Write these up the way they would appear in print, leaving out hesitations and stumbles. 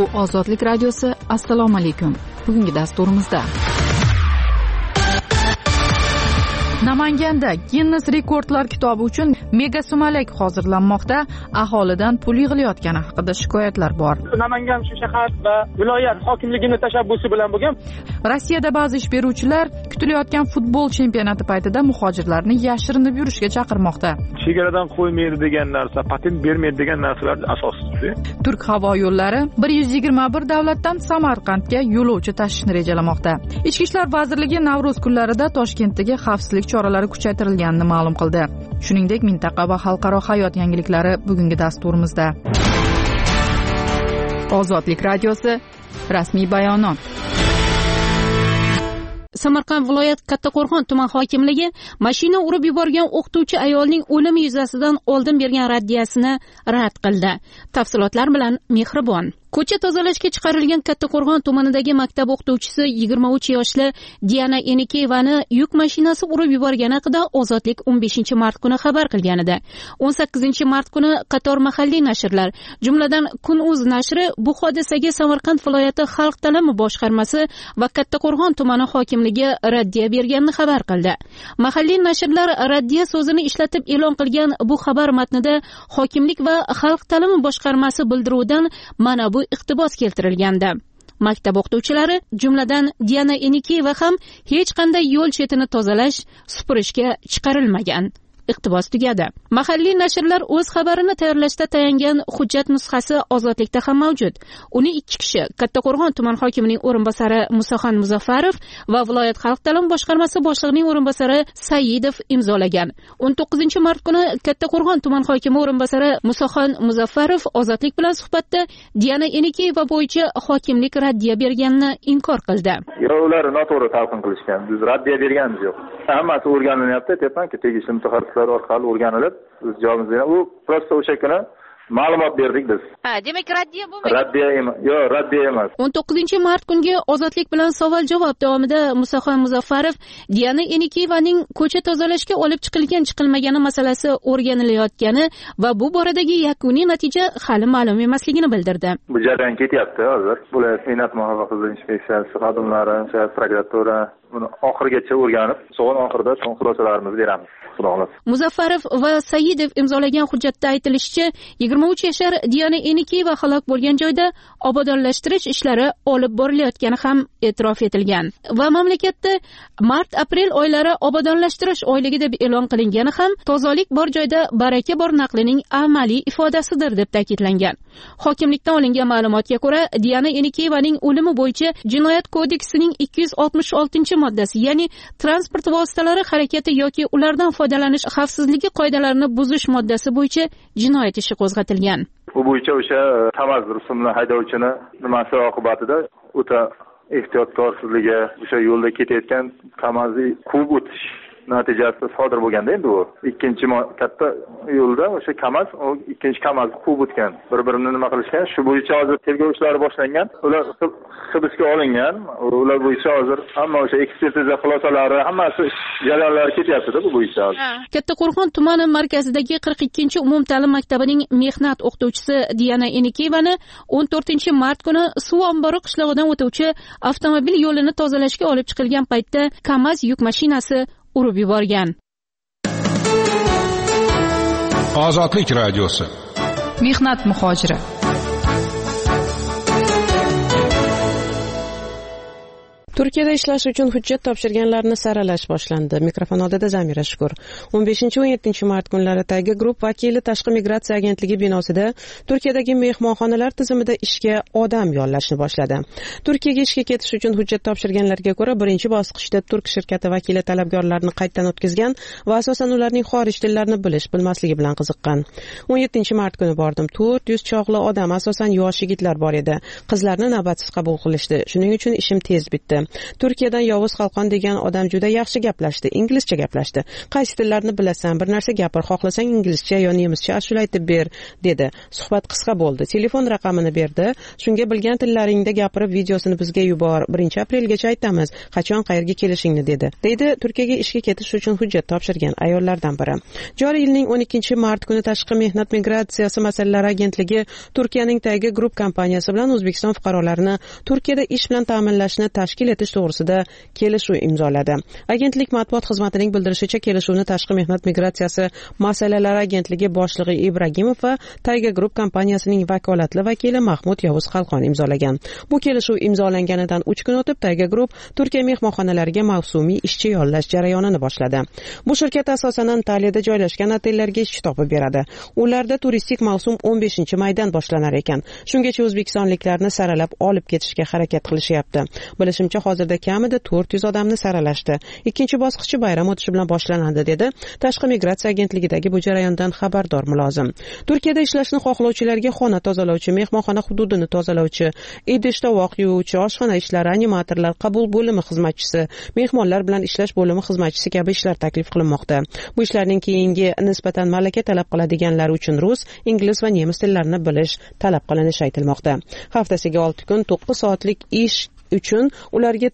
Bu Ozodlik radiosi. Assalomu alaykum. Bugungi dasturimizda Namanganda Guinness rekordlar kitobi uchun mega sumalak hozirlanmoqda. Aholidan pul yig'ilayotgani haqida shikoyatlar bor. Namangan shahar va viloyat hokimligining tashabbusi bilan bo'lgan. Rossiyada ba'zi ish beruvchilar kutilayotgan futbol chempionati paytida muhojirlarni yashirinib yurishga chaqirmoqda. Chegaradan qo'ymaydi degan narsa, patent bermaydi degan narsalar asossiz. Turk havo yo'llari 121 davlatdan Samarqandga yo'lovchi tashishni rejalamoqda. Ichki ishlar vazirligi Navro'z kunlarida Toshkentdagi xavfsizlik choralari kuchaytirilganini ma'lum qildi. Shuningdek, mintaqa va xalqaro hayot yangiliklari bugungi dasturimizda. Ozodlik radiosi rasmiy bayonot. Samarqand viloyat Kattaqo'rg'on tuman hokimligi mashina urib yuborgan o'qituvchi ayolning o'limi yuzasidan oldin bergan raddiyasini rad qildi. Tafsilotlar bilan Mehribon. Ko'cha tozalashga chiqarilgan Kattaqo'rg'on tumanidagi maktab o'qituvchisi 23 yoshli Diana Enikeyevani yuk mashinasi urib yuborgani haqida Ozodlik 15-mart kuni xabar qilgan edi. 18-mart kuni qator mahalliy nashrlar, jumladan Kun.uz nashri bu hodisaga Samarqand viloyati xalq ta'limi boshqarmasi va Kattaqo'rg'on tumani hokimligi raddiya berganini xabar qildi. Mahalliy nashrlar raddiya so'zini ishlatib e'lon qilgan bu xabar matnida hokimlik va xalq ta'limi boshqarmasi bildiruvidan mana bu iqtibos keltirilgandi. Maktab o'qituvchilari, jumladan Diana Enikeyeva ham hech qanday yo'l chetini tozalash, supurishga chiqarilmagan. Iqtibos tugadi. Mahalliy nashrlar o'z xabarini tayyorlashda tayangan hujjat nusxasi Ozodlikda ham mavjud. Uni ikki kishi, Kattaqo'rg'on tuman hokimining o'rinbosari Musoxon Muzaffarov va viloyat xalq ta'limi boshqarmasi boshlig'ining o'rinbosari Saidov imzolagan. 19-mart kuni Kattaqo'rg'on tuman hokimi o'rinbosari Musoxon Muzaffarov Ozodlik bilan suhbatda Diana Enikeyeva bo'yicha hokimlik raddiya berganini inkor qildi. Ular noto'g'ri talqin qilishgan. Biz raddiya berganimiz yo'q. Hammasi o'rganilyapti, aytyapmanki, tegishli mutaxassislar orqali o'rganilib, biz javobimizni u prosta o'sha kuni ma'lumot berdik biz. Demak raddiya bo'lmaydi. Raddiya emas. Yo'q, raddiya emas. 19-mart kungi Ozodlik bilan savol-javob davomida Musoxon Muzaffarov Diana Enikeyevaning ko'cha tozalashga olib chiqilgan-chiqilmagani masalasi o'rganilayotgani va bu boradagi yakuniy natija hali ma'lum emasligini bildirdi. Bu jarayon ketyapti hozir. Viloyat mehnat muhofaza inspeksiyasi xodimlari, prokuratura buni oxirigacha o'rganib, so'ng oxirida xulosalarimizni beramiz. Muzaffarov va Saidov imzolagan hujjatda aytilishicha, 23 yashar Diana Enikeyeva halok bo'lgan joyda obodonlashtirish ishlari olib borilayotgani ham e'tirof etilgan va mamlakatda mart-aprel oylari obodonlashtirish oyligi deb e'lon qilingani ham tozalik bor joyda baraka bor naqlining amaliy ifodasidir deb ta'kidlangan. Hokimlikdan olingan ma'lumotga ko'ra, Diana Enikeyevaning o'limi bo'yicha Jinoyat kodeksining 266-moddasi, ya'ni transport vositalari harakati yoki ulardan foydalanish xavfsizligi qoidalarini buzish moddasi bo'yicha jinoyat ishi qo'zg'atilgan. Bu bo'yicha o'sha Kamaz rusumli haydovchini nimasi oqibatida o'ta ehtiyotkorsizligi, o'sha yo'lda ketayotgan Kamaz'ni quvib o'tish natijasida sodir bo'lganda, endi u ikkinchi katta yo'lda o'sha Kamaz, o ikkinchi Kamaz'ni quvib o'tgan. Bir-birini nima qilishgan? Shu bo'yicha hozir tergov ishlari boshlangan. Ular hibsga olingan. Ular bo'yicha hozir hamma o'sha ekspertiza xulosalari, hammasi jarayonlari ketyapti-da bu bo'yicha. Kattaqo'rg'on tumani markazidagi 42-umumta'lim maktabining mehnat o'qituvchisi Diana Enikeyevani 14-mart kuni suv ombori qishlog'idan o'tuvchi avtomobil yo'lini tozalashga olib chiqilgan paytda Kamaz yuk mashinasi urib yuborgan. Ozodlik radiosi. Mehnat muhojiri. Turkiyada ishlash uchun hujjat topshirganlarni saralash boshlandi. Mikrofon oldida Zamira Shukur. 15-17 mart kunlaridagi guruh vakili Tashqi migratsiya agentligi binosida Turkiyadagi mehmonxonalar tizimida ishga odam yollashni boshladi. Turkiyaga ishga ketish uchun hujjat topshirganlarga ko'ra, birinchi bosqichda turk shirkati vakili talabgorlarni qaytadan o'tkazgan va asosan ularning xorij tillarini bilmasligi bilan qiziqqan. 17-mart kuni bordim. 400 chog'li odam, asosan yosh yigitlar bor edi. Qizlarni navbatsiz qabul qilishdi. Shuning uchun ishim tez bitdi. Turkiyadan Yovuz Xalqon degan odam juda yaxshi gaplashdi, inglizcha gaplashdi. Qaysi tillarni bilasan, bir narsa gapir, xohlasang inglizcha yo nemischa ashula aytib ber, dedi. Suhbat qisqa bo'ldi. Telefon raqamini berdi. Shunga bilgan tillaringda gapirib videosini bizga yubor. 1-aprelgacha aytamiz, qachon qayerga kelishingni dedi. Deydi Turkiyaga ishga ketish uchun hujjat topshirgan ayollardan biri. Joriy yilning 12-mart kuni Tashqi mehnat migratsiyasi masalalari agentligi Turkiyaning Tayga Group kompaniyasi bilan O'zbekiston fuqarolarini Turkiyada ish bilan ta'minlashni tashkil etish to'g'risida kelishuv imzoladi. Agentlik matbuot xizmatining bildirishicha, kelishuvni Tashqi mehnat migratsiyasi masalalari agentligi boshlig'i Ibragimov va Tayga Group kompaniyasining vakolatli vakili Mahmud Yovuz Xalqon imzolagan. Bu kelishuv imzolanganidan 3 kun o'tib Tayga Group Turkiya mehmonxonalariga mavsumiy ishchi yollash jarayonini boshladi. Bu shirkat asosan Antaliyada joylashgan otellarga ish topib beradi. Ularda turistik mavsum 15-maydan boshlanar ekan. Shungacha o'zbekistonliklarni saralab olib ketishga harakat qilishyapti. Bilishimcha, hozirda kamida 400 odamni saralashdi. Ikkinchi bosqichi bayram o'tishi bilan boshlanadi, dedi Tashqi migratsiya agentligidagi bu jarayondan xabardor mulozim. Turkiyada ishlashni xohlovchilarga xona tozalovchi, mehmonxona hududini tozalovchi, idish-tovoq yuvuvchi, oshxona ishlari, animatorlar, qabul bo'limi xizmatchisi, mehmonlar bilan ishlash bo'limi xizmatchisi kabi ishlar taklif qilinmoqda. Bu ishlarning keyingi nisbatan malaka talab qiladiganlar uchun rus, ingliz va nemis tillarini bilish talab qilinishi aytilmoqda. Haftasiga 6 kun 9 soatlik ish uchun ularga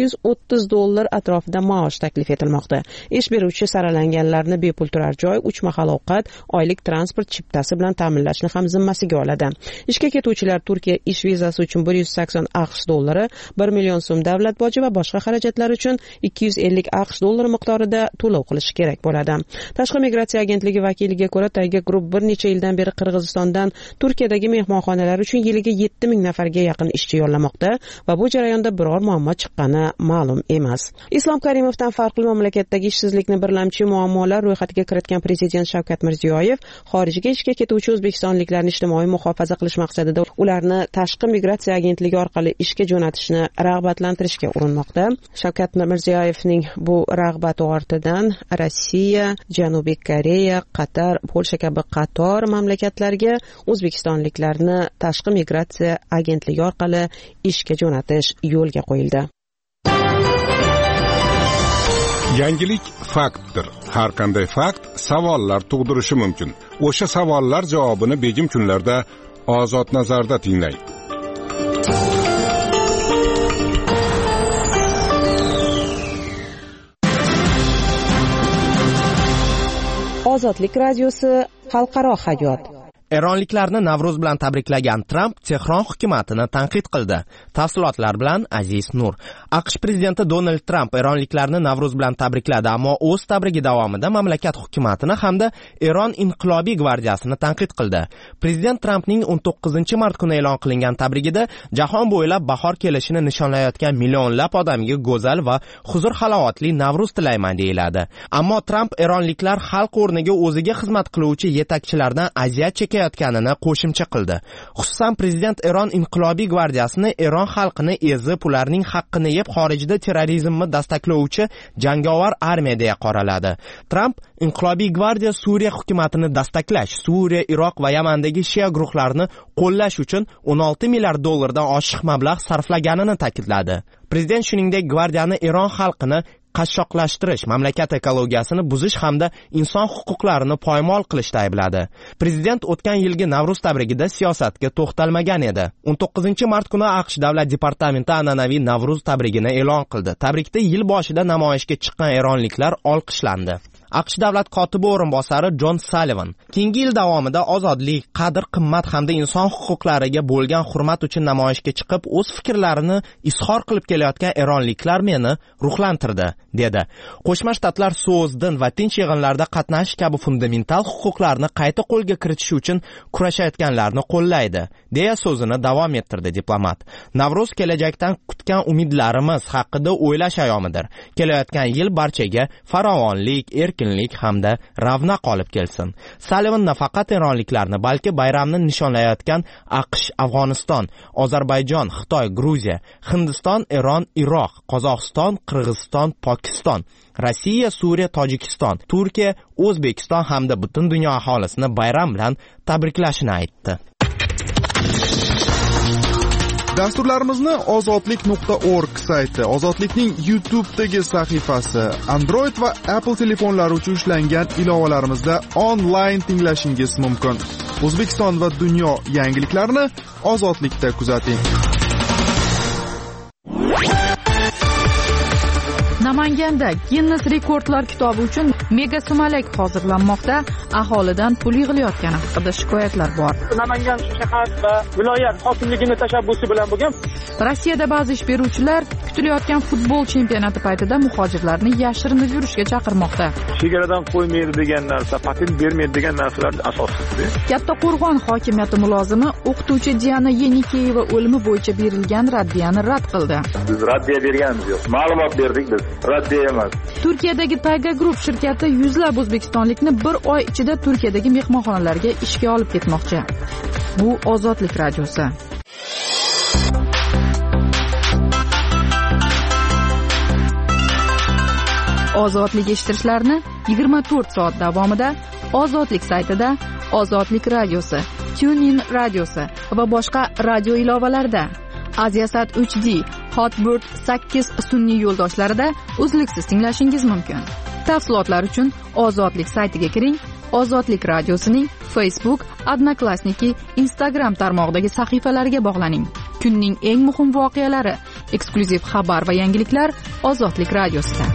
$430 atrofida maosh taklif etilmoqda. Ish beruvchi saralanganlarni bepul turar joy, 3 mahal ovqat, oylik transport chiptasi bilan ta'minlashni ham zimmasiga oladi. Ishga ketuvchilar Turkiya ish vizasi uchun $180 $, 1 million so'm davlat boji va boshqa xarajatlar uchun $250 miqdorida to'lov qilish kerak bo'ladi. Tashqi migratsiya agentligi vakiliga ko'ra, Tayga Group bir necha yildan beri Qirg'izistondan Turkiyadagi mehmonxonalar uchun yiliga 7000 nafarga yaqin ishchi yollamoqda va bu jarayonda biror muammo chiqqani ma'lum emas. Islom Karimovdan farqli mamlakatdagi ishsizlikni birlamchi muammolar ro'yxatiga kiritgan prezident Shavkat Mirziyoyev xorijga ishga ketuvchi o'zbekistonliklarni ijtimoiy muhofaza qilish maqsadida ularni Tashqi migratsiya agentligi orqali ishga jo'natishni rag'batlantirishga urinmoqda. Shavkat Mirziyoyevning bu rag'bati ortidan Rossiya, Janubiy Koreya, Qatar, Polsha kabi qator mamlakatlarga o'zbekistonliklarni Tashqi migratsiya agentligi orqali ishga jo'natish yo'lga qo'yildi. Yangilik faktdir. Har qanday fakt savollar tug'dirishi mumkin. O'sha savollar javobini begim kunlarda Ozod nazarda tinglang. Ozodlik radiosi xalqaro hayot. Eronliklarni Navro'z bilan tabriklagan Tramp Tehron hukumatini tanqid qildi. Tafsilotlar bilan Aziz Nur. AQSh prezidenti Donald Tramp eronliklarni Navro'z bilan tabrikladi, ammo o'z tabrigi davomida mamlakat hukumatini hamda Eron inqilobiy gvardiyasini tanqid qildi. Prezident Trampning 19-mart kuni e'lon qilingan tabrigida jahon bo'ylab bahor kelishini nishonlayotgan millionlab odamga go'zal va huzur-halovatli Navro'z tilayman deyiladi. Ammo Tramp eronliklar xalq o'rniga o'ziga xizmat qiluvchi yetakchilardan aziyat chekayotganini qo'shimcha qildi. Xususan, prezident Eron inqilobiy gvardiyasini Eron xalqini ezib, ularning haqqini yeb xorijda terrorizmni dastaklovchi jangovar armiya deya qoraladi. Tramp inqilobiy gvardiya Suriya hukumatini dastaklash, Suriya, Iroq va Yamandagi shia guruhlarini qo'llash uchun $16 milliard dan oshiq mablag' sarflaganini ta'kidladi. Prezident shuningdek gvardiyani Eron xalqini qashshoqlashtirish, mamlakat ekologiyasini buzish hamda inson huquqlarini poymol qilishda aybladi. Prezident o'tgan yilgi Navro'z tabrigida siyosatga to'xtalmagan edi. 19-mart kuni AQSh davlat departamenti an'anaviy Navro'z tabrigini e'lon qildi. Tabrikda yil boshida namoyishga chiqqan eronliklar olqishlandi. AQSh davlat kotibi o'rinbosari Jon Sallivan keyingi yil davomida ozodlik, qadr-qimmat hamda inson huquqlariga bo'lgan hurmat uchun namoyishga chiqib, o'z fikrlarini izhor qilib kelayotgan eronliklar meni ruhlantirdi, dedi. Qo'shma Shtatlar so'z, din va tinch yig'inlarda qatnashish kabi fundamental huquqlarni qayta qo'lga kiritish uchun kurashayotganlarni qo'llaydi, deya so'zini davom ettirdi diplomat. Navro'z kelajakdan kutgan umidlarimiz haqida o'ylash ayyomidir. Kelayotgan yil barchaga farovonlik, erkinlik hamda ravnaq olib kelsin. Sallivan nafaqat eronliklarni, balki bayramni nishonlayotgan AQSh, Afg'oniston, Ozarbayjon, Xitoy, Gruziya, Hindiston, Eron, Iroq, Qozog'iston, Qirg'iziston, Pokiston, Rossiya, Suriya, Tojikiston, Turkiya, O'zbekiston hamda butun dunyo aholisini bayram bilan tabriklashini aytdi. Dasturlarimizni ozodlik.org sayti, Ozodlikning YouTube'dagi sahifasi, Android va Apple telefonlari uchun ishlangan ilovalarimizda onlayn tinglashingiz mumkin. O'zbekiston va dunyo yangiliklarini Ozodlikda kuzating. Namanganda Guinness rekordlar kitobi uchun mega sumalak hozirlanmoqda. Aholidan pul yig'ilayotgani haqida shikoyatlar bor. Namangan shahar va viloyat hokimligining tashabbusi bilan bo'lgan. Rossiyada ba'zi ish beruvchilar kutilayotgan futbol chempionati paytida muhojirlarni yashirinib yurishga chaqirmoqda. Chegaradan qo'ymaydi degan narsa, patent bermaydi degan narsalar asossiz. Kattaqo'rg'on hokimiyati mulozimi o'qituvchi Diana Yenikeyeva o'limi bo'yicha berilgan raddiyani rad qildi. Biz raddiya berganmiz yo'q. Ma'lumot berdik biz. Raddiya emas. Turkiyadagi Tayga Group shirkati yuzlab o'zbekistonlikni bir oy ichida Turkiyadagi mehmonxonalarga ishga olib ketmoqchi. Bu Ozodlik radiosi. Ozodlik eshittirishlarni 24 soat davomida Ozodlik saytida, Ozodlik radiosi, TuneIn radiosi va boshqa radio ilovalarida, Aziasat HD, Hotbird 8 sun'iy yo'ldoshlarida uzluksiz tinglashingiz mumkin. Tafsilotlar uchun Ozodlik saytiga kiring. Ozodlik radiosining Facebook, Odnoklassniki, Instagram tarmog'idagi sahifalariga bog'laning. Kunning eng muhim voqealari, eksklyuziv xabar va yangiliklar Ozodlik radiosida.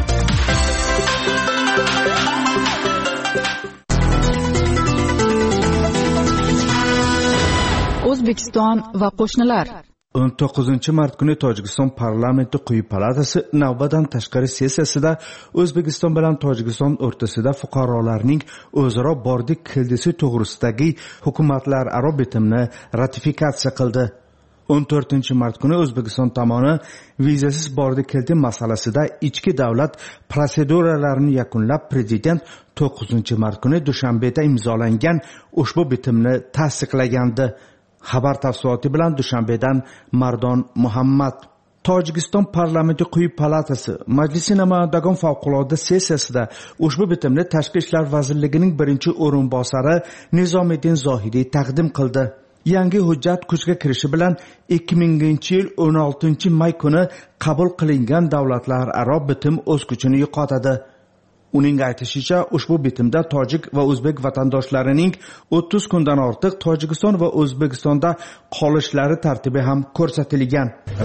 O'zbekiston va qo'shnilar. 19 mart kuni Tojikiston parlamenti quyi palatasi navbatdan tashqari sessiyasida O'zbekiston bilan Tojikiston o'rtasida fuqarolarning o'zaro bordik kildisi to'g'risidagi hukumatlararo bitimni ratifikatsiya qildi. 14 mart kuni O'zbekiston tomoni vizasiz bordik kildi masalasida ichki davlat protseduralarini yakunlab, prezident 9 mart kuni Dushanbeda imzolangan ushbu bitimni tasdiqlagandi. Xabar tafsiloti bilan Dushanbedan Mardon Muhammad. Tojikiston parlamenti quyi palatasi Majlisi namoyandagon favqulodda sessiyasida ushbu bitimni Tashqi ishlar vazirligining birinchi o'rinbosari Nizomiddin Zohiriy taqdim qildi. Yangi hujjat kuchga kirishi bilan 2000-yil 16-may kuni qabul qilingan davlatlararo bitim o'z kuchini yo'qotadi. Uning aytishicha, ushbu bitimda tojik va o'zbek vatandoshlarining 30 kundan ortiq Tojikiston va O'zbekistonda qolishlari tartibi ham ko'rsatilgan.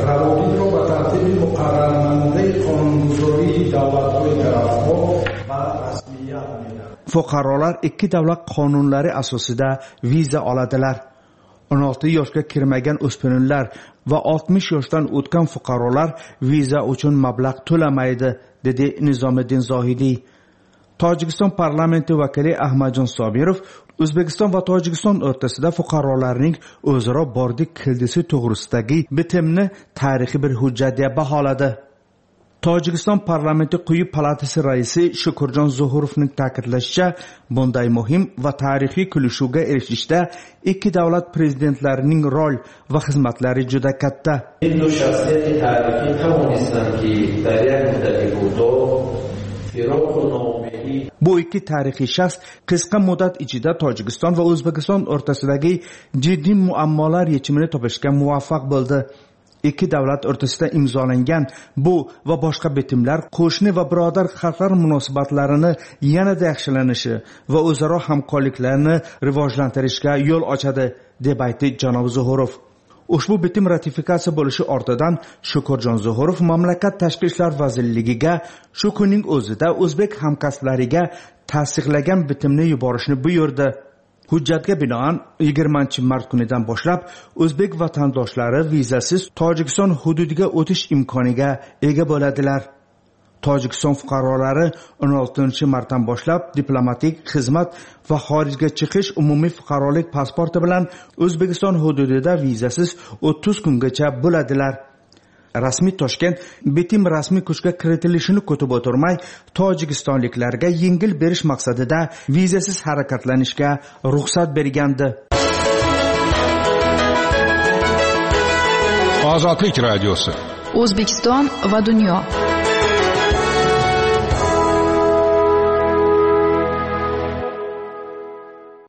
Fuqarolar ikki davlat qonunlari asosida viza oladilar. 16 yoshga kirmagan o'smirlar va 60 yoshdan o'tgan fuqarolar viza uchun mablag' to'lamaydi, dedi Nizomiddin Zohiriy. Tojikiston parlamenti vakili Ahmadjon Sobirov O'zbekiston va Tojikiston o'rtasida fuqarolarning o'zaro bordik kildisi to'g'risidagi bitimni tarixiy bir hujjat deb baholadi. Tojikiston parlamenti quyi palatasi raisi Shukurjon Zuhurovning ta'kidlashicha, bunday muhim va tarixiy kelishuvga erishishda ikki davlat prezidentlarining rol va xizmatlari juda katta. Bu ikki tarixiy shaxs qisqa muddat ichida Tojikiston va O'zbekiston o'rtasidagi jiddiy muammolar yechimini topishga muvaffaq bo'ldi. Ikki davlat o'rtasida imzolangan bu va boshqa bitimlar qo'shni va birodar xalqlar munosabatlarini yanada yaxshilanishi va o'zaro hamkorliklarni rivojlantirishga yo'l ochadi, deb aytdi janob Zuhurov. Ushbu bitim ratifikatsiya bo'lishi ortidan Shukurjon Zuhurov mamlakat Tashqi ishlar vazirligiga shu kunning o'zida o'zbek hamkasblariga tasdiqlagan bitimni yuborishni buyurdi. Hujjatga binoan 20 mart kunidan boshlab o'zbek vatandoshlari vizasiz Tojikiston hududiga o'tish imkoniga ega bo'ladilar. Tojikiston fuqarolari 16 martdan boshlab diplomatik xizmat va xorijga chiqish umumiy fuqarolik pasporti bilan O'zbekiston hududida vizasiz 30 kungacha bo'ladilar. Rasmiy Toshkent bitim rasmiy kuchga kiritilishini kutib o'tirmay, tojikistonliklarga yengil berish maqsadida vizasiz harakatlanishga ruxsat bergandi. Ozodlik radiosi. O'zbekiston va dunyo.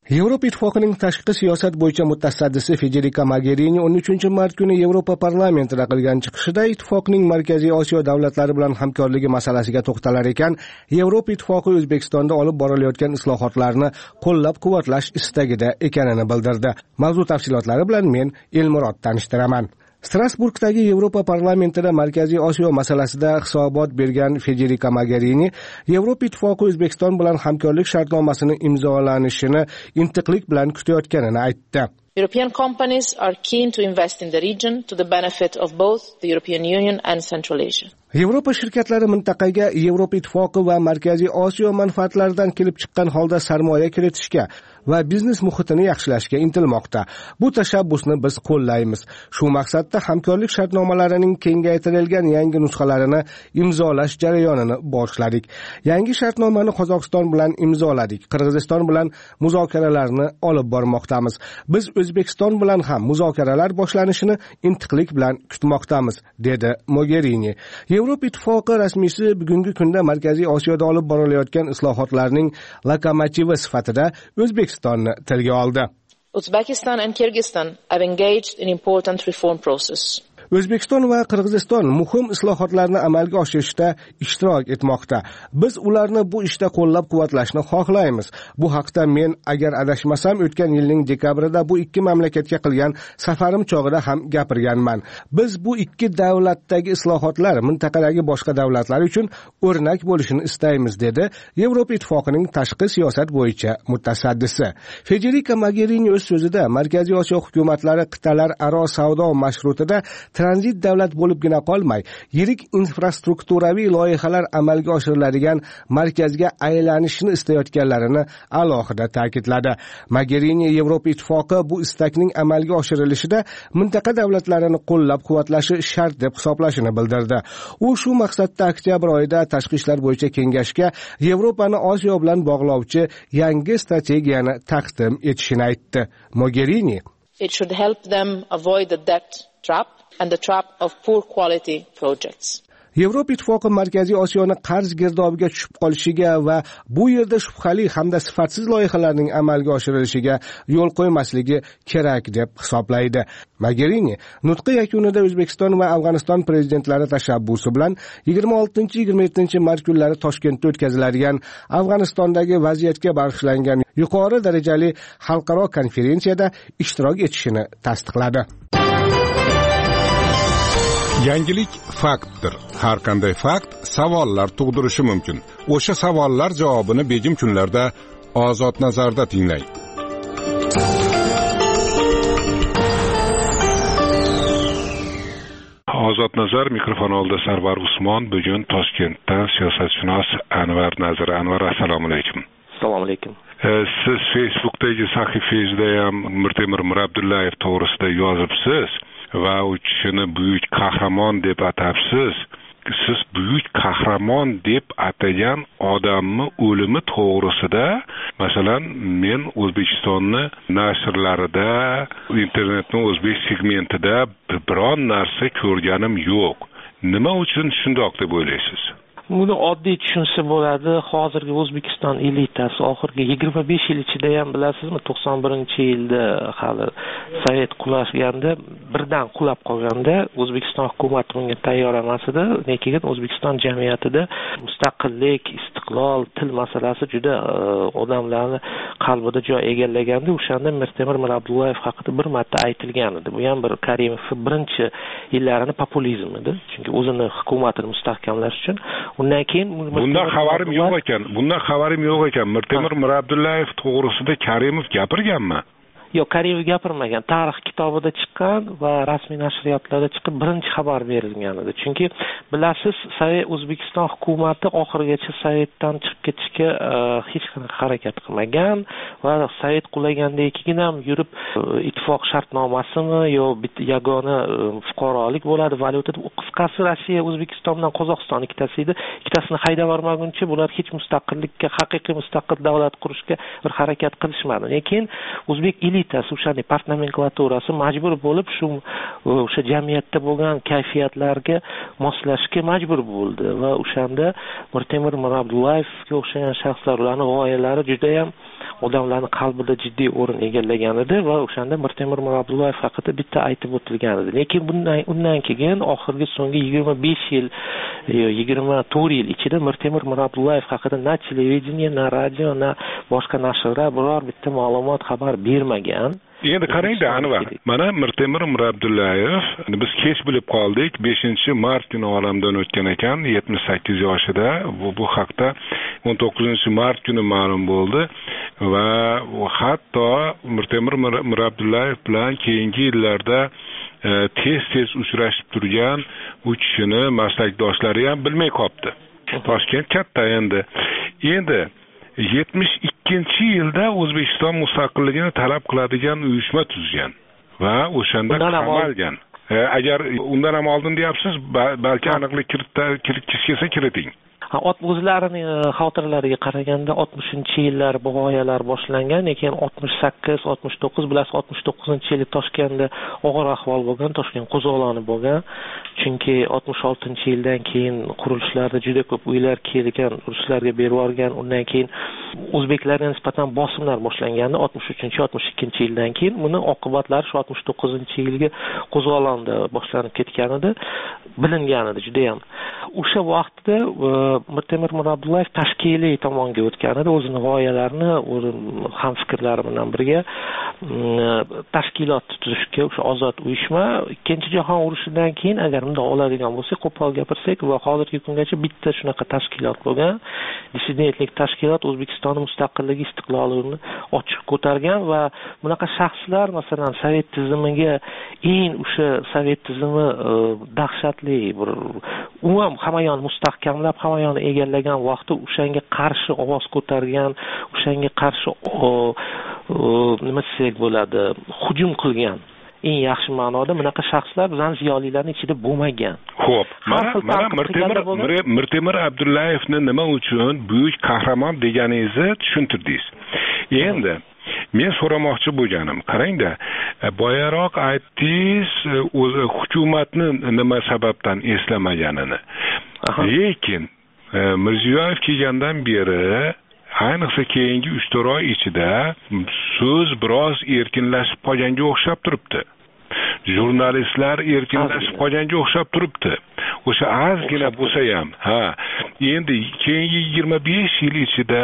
Yevropa Ittifoqining tashqi siyosat bo'yicha mutasaddisi Federica Mogherini 13-mart kuni Yevropa parlamentida qilgan chiqishida ittifoqning Markaziy Osiyo davlatlari bilan hamkorligi masalasiga to'xtalar ekan, Yevropa Ittifoqi O'zbekistonda olib borilayotgan islohotlarni qo'llab-quvvatlash istagida ekanini bildirdi. Mavzu tafsilotlari bilan men Elmurod tanishtiraman. Strasburgdagi Yevropa parlamentida Markaziy Osiyo masalasida hisobot bergan Federica Mogherini Yevropa Ittifoqi O'zbekiston bilan hamkorlik shartnomasini imzolanishini intiqlik bilan kutayotganini aytdi. European companies are keen to invest in the region to the benefit of both the European Union and Central Asia. Yevropa shirkatlari mintaqaga Yevropa Ittifoqi va Markaziy Osiyo manfaatlaridan kelib chiqqan holda sarmoya kiritishga va biznes muhitini yaxshilashga intilmoqda. Bu tashabbusni biz qo'llaymiz. Shu maqsadda hamkorlik shartnomalarining kengaytirilgan yangi nusxalarini imzolash jarayonini boshladik. Yangi shartnomani Qozog'iston bilan imzoladik. Qirg'iziston bilan muzokaralarni olib bormoqdamiz. Biz O'zbekiston bilan ham muzokaralar boshlanishini intiqlik bilan kutmoqdamiz, dedi Mogherini. Yevropa Ittifoqi rasmiysi bugungi kunda Markaziy Osiyoda olib borilayotgan islohotlarning lokomotivi sifatida O'zbekistonni tilga oldi. Uzbekistan and Kyrgyzstan have engaged in important reform process. O'zbekiston va Qirg'iziston muhim islohotlarni amalga oshirishda ishtirok etmoqda. Biz ularni bu ishda qo'llab-quvvatlashni xohlaymiz. Bu haqda men, agar adashmasam, o'tgan yilning dekabrida bu ikki mamlakatga qilgan safarim chog'ida ham gapirganman. Biz bu ikki davlatdagi islohotlar mintaqadagi boshqa davlatlar uchun o'rnak bo'lishini istaymiz, dedi Yevropa Ittifoqining tashqi siyosat bo'yicha mutasaddisi. Federica Mogherini o'z so'zida Markaziy Osiyo hukumatlari qit'alar aro savdo mashrutida tranzit davlat bo'libgina qolmay, yirik infrastrukturaviy loyihalar amalga oshiriladigan markazga aylanishni istayotganlarini alohida ta'kidladi. Mogherini Yevropa Ittifoqi bu istakning amalga oshirilishida mintaqa davlatlarini qo'llab-quvvatlashi shart deb hisoblashini bildirdi. U shu maqsadda oktyabr oyida tashqi ishlar bo'yicha kengashga Yevropani Osiyo bilan bog'lovchi yangi strategiyani taqdim etishini aytdi. Mogherini: It should help them avoid the debt trap and the trap of poor quality projects. Yevropa Ittifoqi Markaziy Osiyoni qarz girdobiga tushib qolishiga va bu yerda shubhali hamda sifatsiz loyihalarning amalga oshirilishiga yo'l qo'ymasligi kerak deb hisoblaydi. Mogherini nutqi yakunida O'zbekiston va Afg'oniston prezidentlari tashabbusi bilan 26-27 mart kunlari Toshkentda o'tkaziladigan Afg'onistondagi vaziyatga bag'ishlangan yuqori darajali xalqaro konferensiyada ishtirok etishini tasdiqladi. Yangilik faktdir. Har qanday fakt savollar tug'dirishi mumkin. O'sha savollar javobini begim kunlarda Ozod nazarda tinglang. Ozod nazar mikrofon oldida Sarvar Usmon. Bugun Toshkentdan siyosatshunos Anvar Nazir. Anvar, assalomu alaykum. Assalomu alaykum. Siz Facebookdagi sahifangizda ham Mirtemir Mirabdullayev to'g'risida yozibsiz va u kishini buyuk qahramon deb atabsiz. Siz buyuk qahramon deb atagan odamni o'limi to'g'risida, masalan, men O'zbekistonni nashrlarida, internetning o'zbek segmentida biron narsa ko'rganim yo'q. Nima uchun shundoq deb o'ylaysiz? Buni oddiy tushunsa bo'ladi. Hozirgi O'zbekiston elitasi oxirgi 25 yil ichida ham bilasizmi, 91-yilda hali Sovet qulashganda, birdan qulab qolganda O'zbekiston hukumati bunga tayyor emas edi. Lekin O'zbekiston jamiyatida mustaqillik, istiqlol, til masalasi juda odamlarni qalbida joy egallaganda, o'shanda Mirtemir Mirabdullayev haqida bir marta aytilgan edi. Bu ham bir Karimov birinchi yillarini populizm edi. Chunki o'zini hukumatini mustahkamlash uchun. Undan keyin bundan xabarim yo'q ekan. Mirtemir Mirabdullayev to'g'risida Karimov gapirganmi? Yo'q, Karimov gapirmagan. Tarix kitobida chiqqan va rasmiy nashriyotlarda chiqib birinchi xabar berilgan edi. Chunki bilasiz, O'zbekiston hukumati oxirigacha Sovetdan chiqib ketishga hech qanday harakat qilmagan va Sovet qulagandan keyin ham yurib ittifoq shartnomasimi yo yagona fuqarolik bo'ladi, valyuta. Qisqasi Rossiya, O'zbekiston bilan Qozog'iston ikkitasi edi. Ikkitasini haydab yubormaguncha bular hech mustaqillikka, haqiqiy mustaqil davlat qurishga bir harakat qilishmadi. Lekin o'zbek elitasi, o'sha nomenklaturasi majbur bo'lib o'sha jamiyatda bo'lgan kayfiyatlarga moslashga majbur bo'ldi va o'shanda Mirtemir Mirabdullayevga o'xshagan shaxslar, ularning g'oyalari juda ham odamlarning qalbida jiddiy o'rin egallagan edi va o'shanda Mirtemir Mirabdullayev haqida bitta aytib o'tilgan edi. Lekin undan keyin oxirgi so'nggi 25 yil 24 yil ichida Mirtemir Mirabdullayev haqida na televideniya, na radio, na boshqa nashrlar biror bitta ma'lumot xabar bermagan. Endi qarangda Anvar, mana Mirtemir Mirabdullayev biz kech bilib qoldik. 5-mart kuni olamdan o'tgan ekan, 78 yoshida. Bu haqda 19-mart kuni ma'lum bo'ldi va hatto Mirtemir Mirabdullayev bilan keyingi yillarda tez uchrashib turgan u kishini maslakdoshlari ham bilmay qolibdi. Toshkent katta endi 72-yilda O'zbekiston mustaqilligini talab qiladigan uyushma tuzgan va o'shanda qamalgan. Agar undan ham oldin deyapsiz, balki aniqlik kiritgisi kelsa kiriting. O'zlarining xotiralariga qaraganda 60-yillar bu g'oyalar boshlangan, lekin 68, 69 bilasiz 69-yili Toshkentda og'ir ahvol bo'lgan, Toshkent qo'zg'oloni bo'lgan. Chunki 66-yildan keyin qurilishlarda juda ko'p uylar kelgan, ruslarga berib yuborgan. Undan keyin o'zbeklarga nisbatan bosimlar boshlangandi 63-62-yildan keyin. Buni oqibatlari shu 69-yilga qo'zg'olonda boshlanib ketgan edi, bilingan edi juda ham. O'sha vaqtda Mirtemir Mirabdullayev tashkiliy tomonga o'tgan edi, o'zining g'oyalarini hamfikrlari bilan birga tashkilot tuzishga, o'sha ozod uyushma Ikkinchi jahon urushidan keyin agar bunday oladigan bo'lsak, qo'pol gapirsak, va hozirgi kungacha bitta shunaqa tashkilot bo'lgan. Dissidentlik tashkilot O'zbekistonning mustaqilligi, istiqlolini ochiq ko'targan va bunaqa shaxslar, masalan, sovet tizimiga o'sha sovet tizimi dahshatli bir umuman hammayoni mustahkamlab, hammayoni egallagan vaqtda o'shanga qarshi ovoz ko'targan, o'shanga qarshi nima desak bo'ladi, hujum qilgan eng yaxshi ma'noda bunaqa shaxslar bizning ziyolilarning ichida bo'lmagan. Xo'p, mana Mirtemir Abdullayevni nima uchun buyuk qahramon deganingizni tushuntirdingiz. Endi men so'ramoqchi bo'lganim, qarangda, boyaroq aytdingiz, hukumatni nima sababdan eslamaganini. Lekin Mirziyoyev kelgandan beri, ayniqsa keyingi 3-4 oy ichida so'z biroz erkinlashib qolganga o'xshab turibdi. Jurnalistlar erkinlashib qolganga o'xshab turibdi. O'sha ozgina bo'lsa ham, endi keyingi 25 yil ichida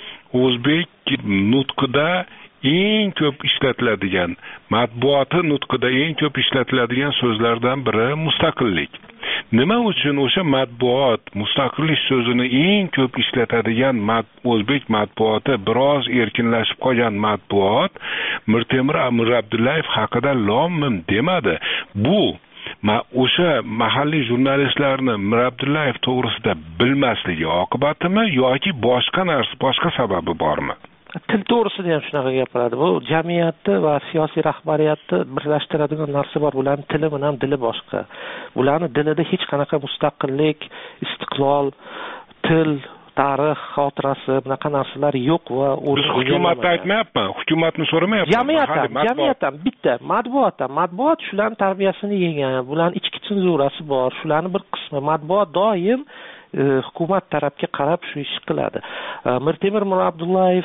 o'zbek nutqida eng ko'p ishlatiladigan, matbuoti nutqida eng ko'p ishlatiladigan so'zlardan biri mustaqillik. Nima uchun o'sha matbuot mustaqillik so'zini eng ko'p ishlatadigan o'zbek matbuoti biroz erkinlashib qolgan matbuot Mirtemir Mirabdullayev haqida lom-mim demadi. Bu o'sha mahalliy jurnalistlarni Mirabdullayev to'g'risida bilmasligi oqibatimi yoki boshqa sababi bormi? Til to'g'risida ham shunaqa gapiradi. Bu jamiyatni va siyosiy rahbariyatni birlashtiradigan narsa bor. Ularning tili bilan dili boshqa. Ularning dilida hech qanaqa mustaqillik, istiqlol, til, tarix, xotirasi bunaqa narsalar yo'q va biz hukumatni aytmayapman, hukumatni so'ramayapman. Jamiyat ham bitta, matbuot shularning tarbiyasini yegan, bularning ichki senzurasi bor, shularning bir qismi. Matbuot doim hukumat tarafga qarab shu ish qiladi. Mirtemir Mirabdullayev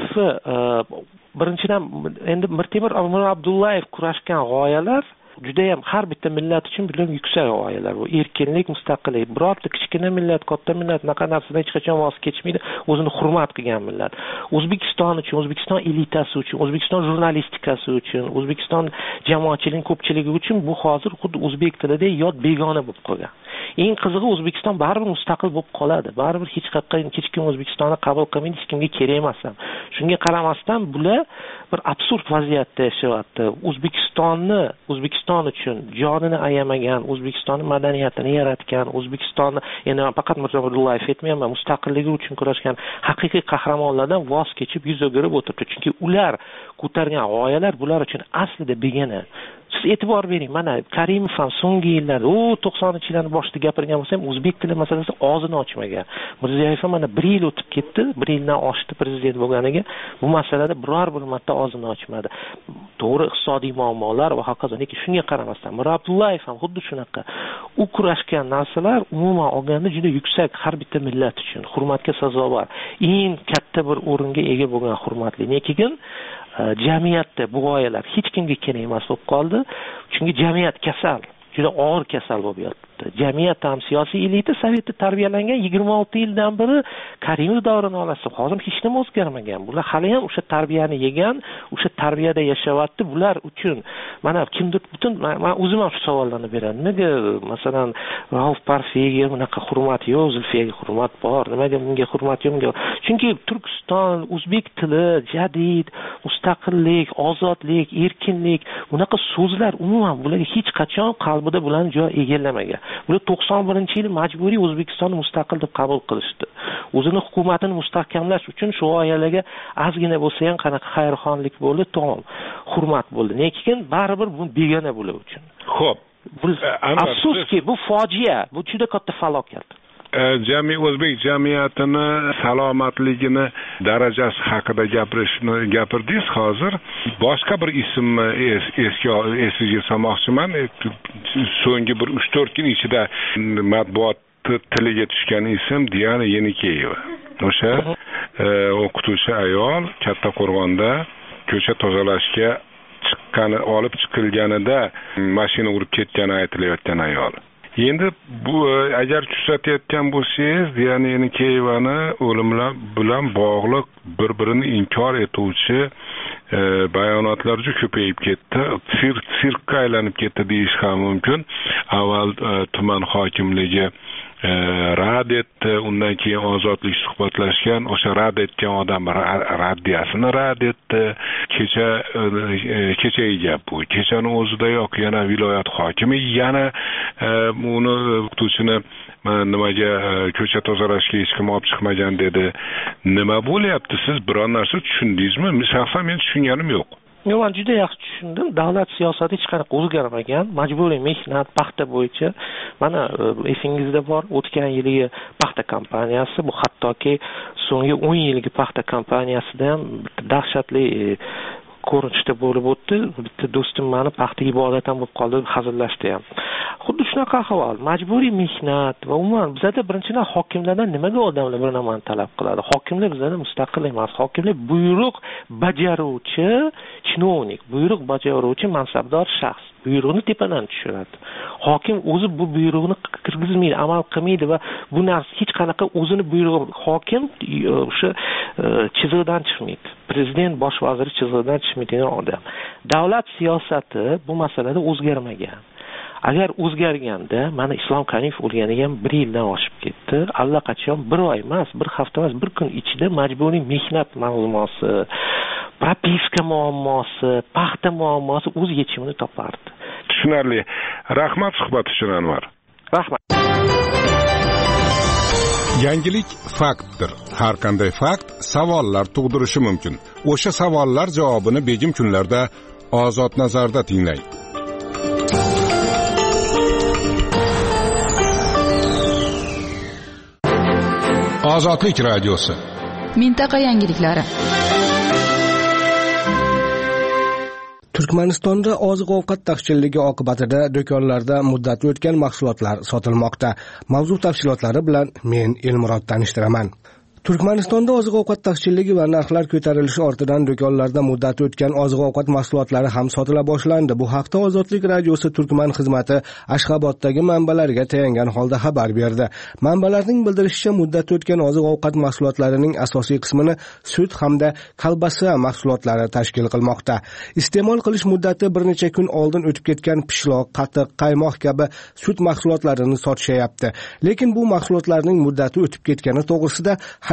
birinchidan endi Mirtemir Mirabdullayev kurashgan g'oyalar juda ham har bitta millat uchun bilan yuksak g'oyalar. Bu erkinlik, mustaqillik. Birorta kichkina millat, katta millat naqa narsadan hech qachon voz kechmaydi, o'zini hurmat qilgan millat. O'zbekiston uchun, O'zbekiston elitasi uchun, O'zbekiston jurnalistikasi uchun, O'zbekiston jamoatchiligining ko'pchiligi uchun bu hozir xuddi o'zbek tilida yot begona bo'lib qolgan. Eng qizig'i O'zbekiston baribir mustaqil bo'lib qoladi. Baribir hech kim O'zbekistonni qabul qilmaydi, hech kimga kerak emas ham. Shunga qaramasdan bular bir absurd vaziyatda yashayapti. O'zbekiston uchun jonini ayamagan, O'zbekistonning madaniyatini yaratgan, O'zbekistonni endi faqat Mirtemir Abdullayev aytmayman, mustaqilligi uchun kurashgan haqiqiy qahramonlardan voz kechib yuz o'girib o'tiribdi. Chunki ular ko'targan g'oyalar bular uchun aslida begona. siz e'tibor bering, mana Karimov ham so'nggi yillarda 90-yillarning boshida gapirgan bo'lsa ham o'zbek tili masalasida og'zini ochmagan. Mirziyoyev ham mana 1 yil o'tib ketdi, 1 yildan oshdi prezident bo'lganiga, bu masalada biror bir marta og'zini ochmadi. To'g'ri iqtisodiy muammolar va hokazo, lekin shunga qaramasdan Mir Abdullayev ham xuddi shunaqa. U kurashgan narsalar umuman olganda juda yuksak har bitta millat uchun hurmatga sazovor. Eng katta bir o'ringa ega bo'lgan hurmatli. Lekin jamiyatda bu g'oyalar hech kimga kerak emas bo'lib qoldi. Chunki jamiyat kasal, juda og'ir kasal bo'lib yotibdi. Jamiyat ham siyosiy elita Sovetda tarbiyalangan 26 yildan beri Karimov davrini olasiz. Hozir hech nima o'zgarmagan. Bular hali ham o'sha tarbiyani yegan, o'sha tarbiyada yashayapti. Bular uchun mana kimdir butun men o'zim ham shu savollarni beraman. Nimaga masalan Rauf Parfiga bunaqa hurmat yo'q, Zulfiyaga hurmat bor, nimaga bunga hurmat yo'q? Chunki Turkiston, o'zbek tili, jadid, mustaqillik, ozodlik, erkinlik, bunaqa so'zlar umuman bularga hech qachon qalbida bilan joy egallamagan. Bular 91-yil majburiy O'zbekistonni mustaqil deb qabul qilishdi. O'zini hukumatini mustahkamlash uchun shu g'oyalarga ozgina bo'lsa ham qanaqa xayrixonlik bo'ldi, tamom, hurmat bo'ldi. Lekin baribir bu begona bular uchun. Xo'p, afsuski bu fojia, bu juda katta falokat. Jami o'zbek jamiyatini salomatligini darajasi haqida gapirdingiz hozir. Boshqa bir ismni esiga solmoqchiman. So'nggi bir 3-4 kun ichida matbuot tiliga tushgan ism Diana Yenikeyeva. O'sha o'qituvchi ayol Kattaqo'rg'onda ko'cha tozalashga olib chiqilganida mashina urib ketgani aytilayotgan ayol. Endi bu agar kuzatayotgan bo'lsangiz, Diana Yenikeyevani o'limi bilan bog'liq bir-birini inkor etuvchi bayonotlar juda ko'payib ketdi. Sirkka aylanib ketdi deyish ham mumkin. Avval tuman hokimligi rad etdi, undan keyin ozodlik suhbatlashgan, o'sha rad etgan odam raddiyasini rad etdi. Kechagi gap bu. Kechani o'zidayoq yana viloyat hokimi yana uni o'qituvchini nimaga ko'cha tozalashga hech kim olib chiqmagan dedi. Nima bo'lyapti? Siz biror narsa tushundingizmi? Shaxsan men tushunganim yo'q. Yo'q, men juda yaxshi tushundim. Davlat siyosati hech qanaqa o'zgarmagan. Majburiy mehnat paxta bo'yicha mana esingizda bor, o'tgan yilgi paxta kompaniyasi, bu hattoki so'nggi 10 yilgi paxta kompaniyasida ham dahshatli ko'rinishda bo'lib o'tdi. Bitta do'stim meni paxta ibodatam bo'lib qoldi, hazillashdi ham. Xuddi shunaqa ahvol. Majburiy mehnat va umuman bizda birinchidan hokimlardan nimaga odamlar bir narsani talab qiladi? Hokimlar bizda mustaqil emas. Hokimlar buyruq bajaruvchi chinovnik, buyruq bajaruvchi mansabdor shaxs. Buyruqni tepadan tushiradi. Hokim o'zi bu buyruqni kirgizmaydi, amal qilmaydi va bu narsa hech qanaqa o'zini buyrug'i hokim o'sha chizig'idan chiqmaydi. Prezident, bosh vazir chizig'idan chiqmaydigan odam. Davlat siyosati bu masalada o'zgarmagan. Agar o'zgarganda, mana Islom Karimov o'lganiga ham 1 yildan oshib ketdi. Allaqachon 1 oy emas, 1 hafta emas, 1 kun ichida majburiy mehnat ma'lumosi, propiska muammosi, paxta muammosi o'z yechimini topardi. Tushunarli. Rahmat suhbat uchun Anvar. Rahmat. Yangilik faktdir. Har qanday fakt savollar tug'dirishi mumkin. O'sha savollar javobini begim kunlarda Ozod nazarda tinglang. Ozodlik radiosi. Mintaqa yangiliklari. Turkmanistonda oziq-ovqat taqchilligi oqibatida do'konlarda muddati o'tgan mahsulotlar sotilmoqda. Mavzu tafsilotlari bilan men Elmurod tanishtiraman. Turkmanistonda oziq-ovqat taqchilligi va narxlar ko'tarilishi ortidan do'konlarda muddati o'tgan oziq-ovqat mahsulotlari ham sotila boshlandi. Bu haqda Ozodlik radiosi Turkman xizmati Ashxaboddagi manbalariga tayangan holda xabar berdi. Manbalarning bildirishicha, muddati o'tgan oziq-ovqat mahsulotlarining asosiy qismini sut hamda kolbasa mahsulotlari tashkil qilmoqda. Iste'mol qilish muddati bir necha kun oldin o'tib ketgan pishloq, qatiq, qaymoq kabi sut mahsulotlarini sotishyapti. Lekin bu mahsulotlarning muddati o'tib ketgani to'g'risida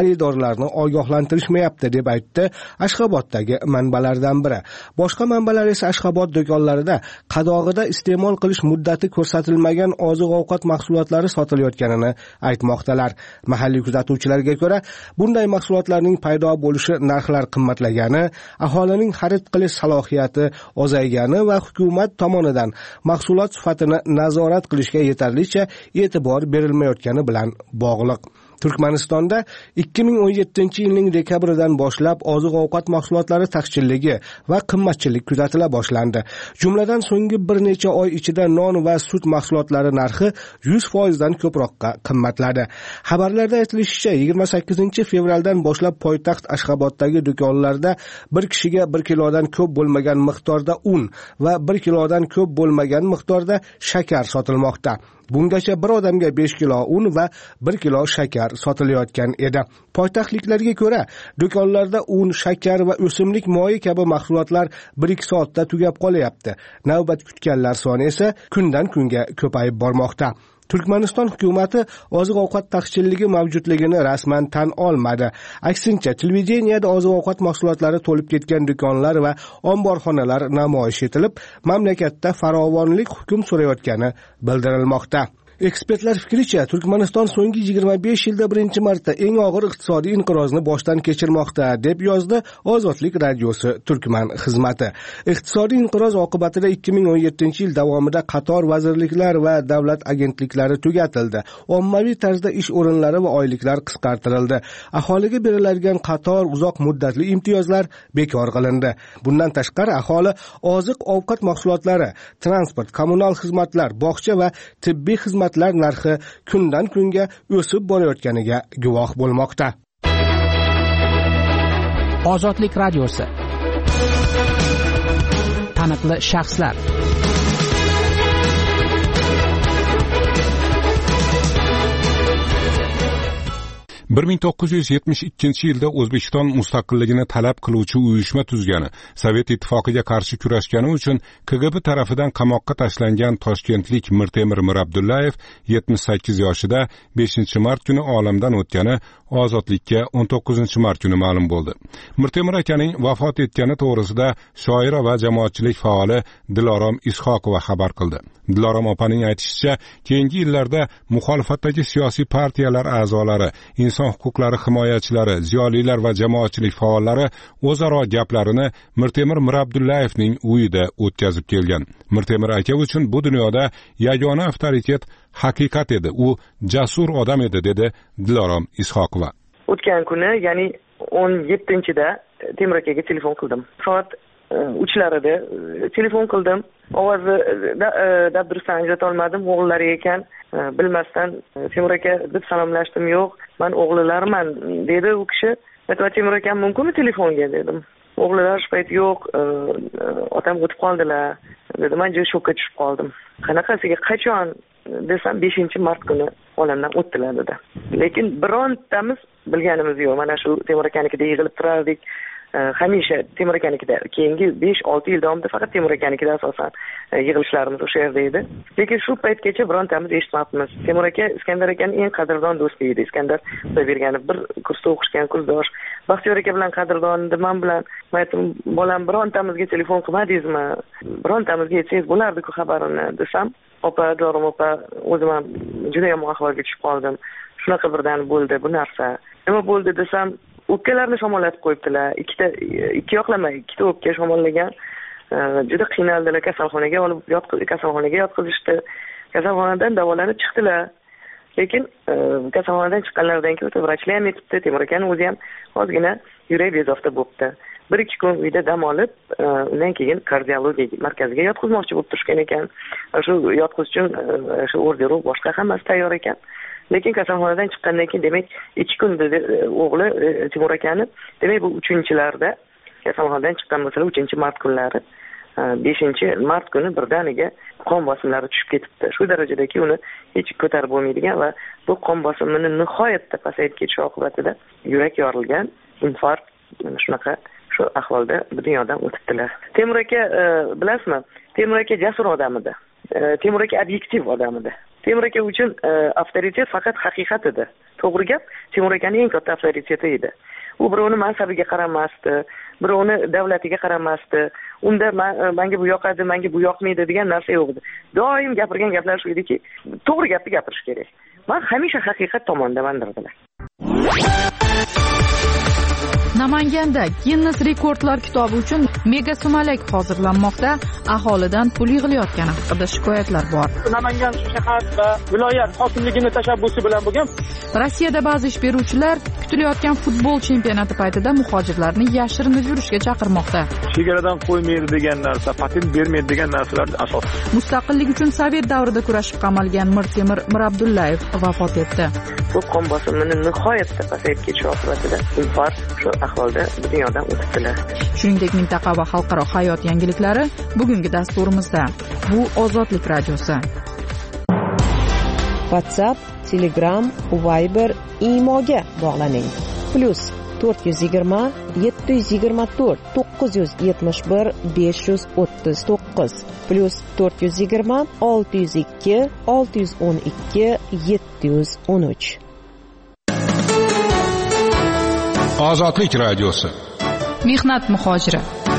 xaridorlarni ogohlantirishmayapti deb aytdi Ashxoboddagi manbalardan biri. Boshqa manbalar esa Ashxobod do'konlarida qadog'ida iste'mol qilish muddati ko'rsatilmagan oziq-ovqat mahsulotlari sotilayotganini aytmoqdalar. Mahalliy kuzatuvchilarga ko'ra, bunday mahsulotlarning paydo bo'lishi narxlar qimmatlagani, aholining xarid qilish salohiyati ozaygani va hukumat tomonidan mahsulot sifatini nazorat qilishga yetarlicha e'tibor berilmayotgani bilan bog'liq. Turkmanistonda 2017-yilning dekabridan boshlab oziq-ovqat mahsulotlari taqchilligi va qimmatchilik kuzatila boshlandi. Jumladan so'nggi bir necha oy ichida non va sut mahsulotlari narxi 100% dan ko'proqqa qimmatladi. Xabarlarda aytilishicha, 28 fevraldan boshlab poytaxt Ashxoboddagi do'konlarda bir kishiga 1 kilodan ko'p bo'lmagan miqdorda un va 1 kilodan ko'p bo'lmagan miqdorda shakar sotilmoqda. Bungacha bir odamga 5 kilo un va 1 kilo shakar sotilayotgan edi. Poytaxtliklarga ko'ra, do'konlarda un, shakar va o'simlik moyi kabi mahsulotlar 1-2 soatda tugab qolyapti. Navbat kutganlar soni esa kundan kunga ko'payib bormoqda. Turkmaniston hukumati oziq-ovqat taqchilligi mavjudligini rasman tan olmadi. Aksincha, televideniyada oziq-ovqat mahsulotlari to'lib ketgan do'konlar va omborxonalar namoyish etilib, mamlakatda farovonlik hukm surayotgani bildirilmoqda. Ekspertlar fikricha, Turkmaniston so'nggi 25 yilda birinchi marta eng og'ir iqtisodiy inqirozni boshdan kechirmoqda, deb yozdi Ozodlik radiosi Turkman xizmati. Iqtisodiy inqiroz oqibatida 2017-yil davomida qator vazirliklar va davlat agentliklari tugatildi. Ommaviy tarzda ish o'rinlari va oyliklar qisqartirildi. Aholiga beriladigan qator uzoq muddatli imtiyozlar bekor qilindi. Bundan tashqari, aholi oziq-ovqat mahsulotlari, transport, kommunal xizmatlar, bog'cha va tibbiy xizmatlar narxi kundan kunga o'sib borayotganiga guvoh bo'lmoqda. Ozodlik radiosi. Taniqli shaxslar. 1972-yilda O'zbekiston mustaqilligini talab qiluvchi uyushma tuzgani, Sovet ittifoqiga qarshi kurashgani uchun KGB tarafidan qamoqqa tashlangan toshkentlik Mirtemir Mirabdullayev 78 yoshida 5-mart kuni olamdan o'tgani Ozodlikka 19-mart kuni ma'lum bo'ldi. Mirtemir akaning vafot etgani to'g'risida shoira va jamoatchilik faoli Dilorom Ishoqova xabar qildi. Dilorom opaning aytishicha, keyingi yillarda muxolifatdagi siyosiy partiyalar a'zolari, inson huquqlari himoyachilari, ziyolilar va jamoatchilik faollari o'zaro gaplarini Mirtemir Mirabdullayevning uyida o'tkazib kelgan. Mirtemir aka uchun bu dunyoda yagona avtoritet haqiqat edi. U jasur odam edi, dedi Dilorom Ishoqova. O'tgan kuni, ya'ni 17-da Temur akaga telefon qildim. Soat 3larida telefon qildim. Ovozni dabdurustdan ajrata olmadim. O'g'illari ekan, bilmasdan Temur aka deb salomlashdim. Yo'q, men o'g'illarman dedi u kishi. Temur akam mumkinmi telefonga dedim. O'g'illar shu payt yo'q, otam o'tib qoldilar dedi. Men juda shokka tushib qoldim. Qanaqasiga, qachon desam 5-mart kuni olamdan o'tdilar dedi. Lekin birontamiz bilganimiz yo'q. Mana shu Temur akanikida yig'ilib turardik. Hamisha Temur akanikida, keyingi 5-6 yil davomida faqat Temur akanikida asosan yig'ilishlarimiz o'sha yerda edi. Lekin shu paytgacha birontamiz eshitmabmiz. Temur aka Iskandar akaning eng qadrdon do'sti edi. Iskandar Xudoyberganov bir kursda o'qishgan kursdosh. Baxtiyor aka bilan qadrdon edi. Men bilan aytdim, bolam birontamizga telefon qilmadingizmi? Birontamizga aytsangiz bo'lardi-ku xabarini desam, opa, Dilorom opa, o'zim ham juda yomon ahvolga tushib qoldim. Shunaqa birdan bo'ldi bu narsa. Nima bo'ldi desam, o'pkalarni shamollatib qo'yibdilar. Ikki yoqlamay, ikkita o'pka shamollagan. Juda qiynaldilar, kasalxonaga yotqizishdi. Kasalxonadan davolanib chiqdilar. Lekin kasalxonadan chiqqanlaridan keyin vrachlar ham aytibdi, Temur akaning o'zi ham ozgina yurak bezovta bo'libdi. 1-2 kun uyda dam olib, undan keyin kardiologiya markaziga yotqizmoqchi bo'lib turishgan ekan. Shu yotqizish uchun shu orderu boshqa hammasi tayyor ekan. Lekin kasalxonadan chiqqandan keyin, demak, 2 kun dedi o'g'li Temur akani, demak bu 3-larda kasalxonadan chiqqan masalan 3-mart kunlari, 5-mart kuni birdaniga qon bosimlari tushib ketibdi. Shu darajadaki uni hech ko'tarib bo'lmaydigan va bu qon bosimini nihoyatda pasayib ketishi oqibatida yurak yorilgan, infarkt, shunaqa shu ahvolda bu dunyodan o'tibdilar. Temur aka, bilasizmi? Temur aka jasur odam edi. Temur aka obyektiv odam edi. Temur aka uchun avtoritet faqat haqiqat edi. to'g'ri gap, Temur akaning eng katta avtoriteti edi. U birovni mansabiga qaramasdi, birovni davlatiga qaramasdi. Unda menga bu yoqadi, menga bu yoqmaydi degan narsa yo'q edi. Doim gapirgan gaplari shu ediki, to'g'ri gapni gapirish kerak. Men hamisha haqiqat tomondaman dedilar. Namanganda Guinness rekordlar kitobi uchun mega sumalak hozirlanmoqda. Aholidan pul yig'ilayotgani haqida shikoyatlar bor. Namangan shahar va viloyat hokimligini tashabbusi bilan bo'lgan. Rossiyada ba'zi ish beruvchilar kutilayotgan futbol chempionati paytida muhojirlarni yashirinib yurishga chaqirmoqda. Chegaradan qo'ymaydi degan narsa, patent bermaydi degan narsalar asos. Mustaqillik uchun Sovet davrida kurashib qamalgan Mirtemir Mirabdullayev vafot etdi. Bu qon bosimini nihoyatda pasayib ketishi oqibatida infarkt shu ahvolda dunyodan o'tibdilar. Shuningdek, mintaqa va xalqaro hayot yangiliklari bugungi dasturimizda. Bu Ozodlik radiosi. WhatsApp, Telegram, Viber, Imoga bog'laning. +420 724 971 539 +420 602 612 713. Ozodlik radiosi. Mehnat muhojiri.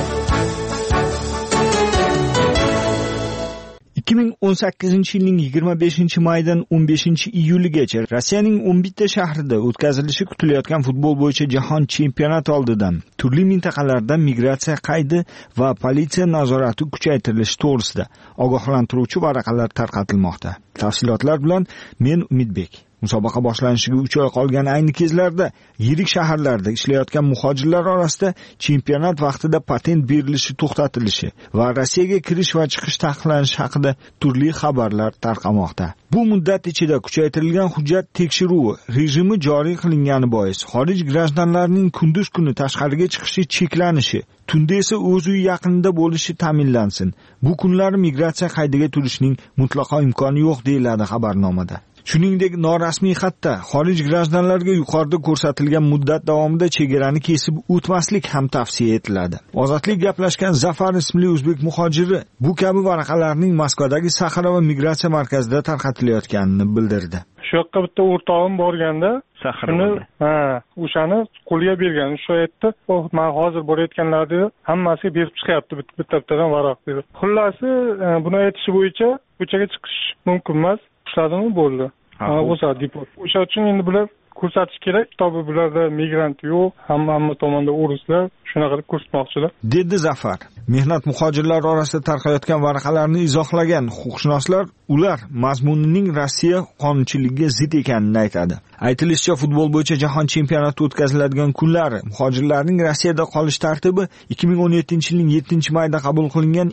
2018-yilning 25-maydan 15-iyuligacha Rossiyaning 11 ta shahrida o'tkazilishi kutilayotgan futbol bo'yicha jahon chempionati oldidan turli mintaqalardan migratsiya qaydi va politsiya nazorati kuchaytirilishi to'g'risida ogohlantiruvchi varaqalar tarqatilmoqda. Tafsilotlar bilan men Umidbek. Musobaqa boshlanishiga 3 oy qolgan ayni kezlarda yirik shaharlarda ishlayotgan muhojirlar orasida chempionat vaqtida patent berilishi to'xtatilishi va Rossiyaga kirish va chiqish taqiqlanishi haqida turli xabarlar tarqamoqda. Bu muddat ichida kuchaytirilgan hujjat tekshiruvi rejimi joriy qilingani bois xorij grajdanlarining kunduz kuni tashqariga chiqishi cheklanishi, tunda esa o'z uyi yaqinida bo'lishi ta'minlansin. Bu kunlari migratsiya qaydiga turishning mutlaqo imkoni yo'q deyiladi xabarnomada. Shuningdek, norasmiy xatda xorij grajdanlariga yuqorida ko'rsatilgan muddat davomida chegarani kesib o'tmaslik ham tavsiya etiladi. Ozodlik gaplashgan Zafar ismli o'zbek muhojiri bu kabi varaqalarning Moskvadagi Saxara va migratsiya markazida tarqatilayotganini bildirdi. Shu yoqqa bitta o'rtog'im borganda, o'shani qo'lga bergan. Shu aytdi, "Men hozir borayotganlarni hammasiga berib chiqyapti bitta-bittadan varaq" dedi. Xullasi, buni aytishi bo'yicha ko'chaga chiqish mumkin emas. Ishladimi bo'ldi. O'sha deport. O'sha uchun endi bular ko'rsatish kerak. To'g'ri bularda migrant yo'q, hamma tomonda o'ruslar, shunaqa qilib ko'rsatmoqchilar. Dedi Zafar. Mehnat muhojirlari orasida tarqayotgan varaqalarni izohlagan huquqshunoslar ular mazmunining Rossiya qonunchiligiga zid ekanini aytadi. Aytilishicha, futbol bo'yicha jahon chempionati o'tkaziladigan kunlari muhojirlarning Rossiyada qolish tartibi 2017-yilning 7-mayida qabul qilingan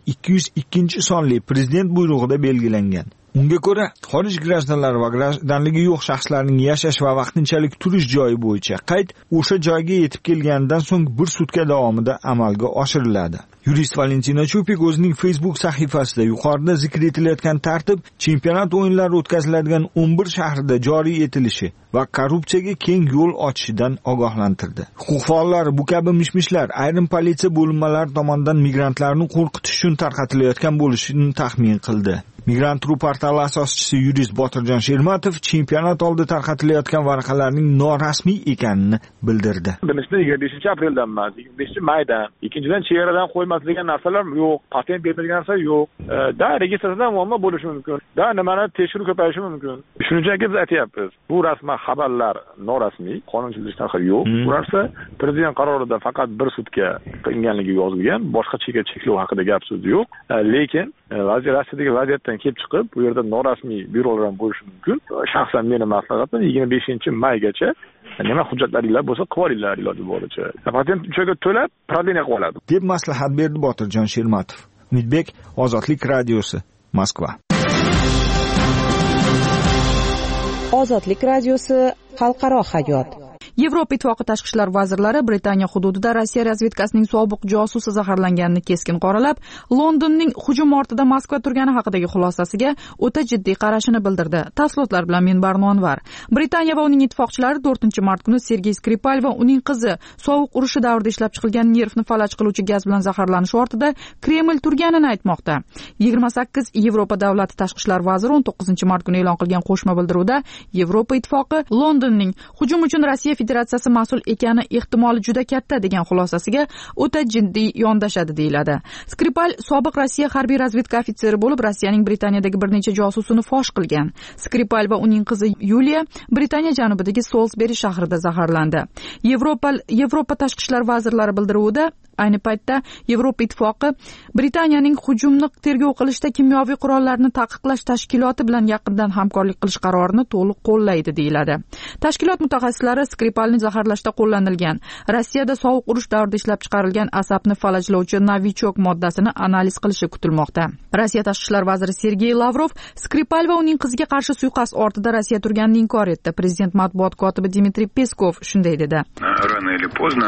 202 sonli prezident buyrug'ida belgilangan. Unga ko'ra, xorij grajdanlari va grajdanligi yo'q shaxslarning yashash va vaqtinchalik turish joyi bo'yicha qayd o'sha joyga yetib kelganidan so'ng 1 sutka davomida amalga oshiriladi. Yurist Valentina Chupik o'zining Facebook sahifasida yuqorida zikr etilayotgan tartib chempionat o'yinlari o'tkaziladigan 11 shahrida joriy etilishi va korrupsiyaga keng yo'l ochishidan ogohlantirdi. Huquq faollari bu kabi mishmishlar ayrim politsiya bo'linmalari tomonidan migrantlarni qo'rqitish uchun tarqatilayotgan bo'lishini taxmin qildi. Migrant.ru portali asoschisi yurist Botirjon Shermatov chempionat oldi tarqatilayotgan varaqalarning norasmiy ekanini bildirdi. Birinchidan 25-apreldan emas, 25-maydan. Ikkinchidan chegaradan qo'ymasligan narsalar yo'q, patent berilgan narsa yo'q. Da registratsiyadan muammo bo'lishi mumkin. Da nimani tekshiruv ko'payishi mumkin. Shuning uchun biz aytyapmiz. Bu rasman xabarlar norasmiy, qonunchilikdan yo'q. Bu narsa prezident qarorida faqat 1 sutka qilinganligi yozilgan, boshqa cheklov haqida gap so'z yo'q. Lekin Rossiyadagi vaziyatdan kelib chiqib, bu yerda norasmiy byurolar ham bo'lishi mumkin. Shaxsan meni maslahatim 25-maygacha nima hujjatlaringlar bo'lsa, qilinglar iloji boricha. Patent uchun to'lab, proдление qilib oladi. Deb maslahat berdi Botirjon Shermatov. Umidbek, Ozodlik radiosi, Moskva. Ozodlik radiosi, xalqaro hayot. Yevropa Ittifoqi tashqi ishlar vazirlari Britaniya hududida Rossiya razvedkasining sobiq josusi zaharlanganini keskin qoralab, Londonning hujum ortida Moskva turgani haqidagi xulosasiga o'ta jiddiy qarashini bildirdi. Tafsilotlar bilan men Barnonvar. Britaniya va uning ittifoqchilari 4-mart kuni Sergey Skripal va uning qizi sovuq urushi davrida ishlab chiqilgan nervni falaj qiluvchi gaz bilan zaharlanishi ortida Kreml turganini aytmoqda. 28 Yevropa davlati tashqi ishlar vaziri 19-mart kuni e'lon qilgan qo'shma bildiruvda Yevropa ittifoqi Londonning hujum uchun Rossiya Federatsiyasi mas'ul ekani ehtimoli juda katta degan xulosasiga o'ta jiddiy yondashadi deyiladi. Skripal sobiq Rossiya harbiy razvedka ofitseri bo'lib, Rossiyaning Britaniyadagi bir necha josusini fosh qilgan. Skripal va uning qizi Yuliya Britaniya janubidagi Salisbury shahrida zaharlandi. Yevropa tashqi ishlar vazirlari bildiruvida ayni paytda Yevropa ittifoqi Britaniyaning hujumni tergov qilishda kimyoviy qurollarni taqiqlash tashkiloti bilan yaqindan hamkorlik qilish qarorini to'liq qo'llaydi deyiladi. Tashkilot mutaxassislari Skripalni zaharlashda qo'llanilgan Rossiyada sovuq urush davrida ishlab chiqarilgan asabni falajlovchi Novichok moddasini analiz qilishi kutilmoqda. Rossiya tashqi ishlar vaziri Sergey Lavrov Skripal va uning qiziga qarshi suiqasd ortida Rossiya turganini inkor etdi. Prezident matbuot kotibi Dmitriy Peskov shunday dedi. Rano или поздно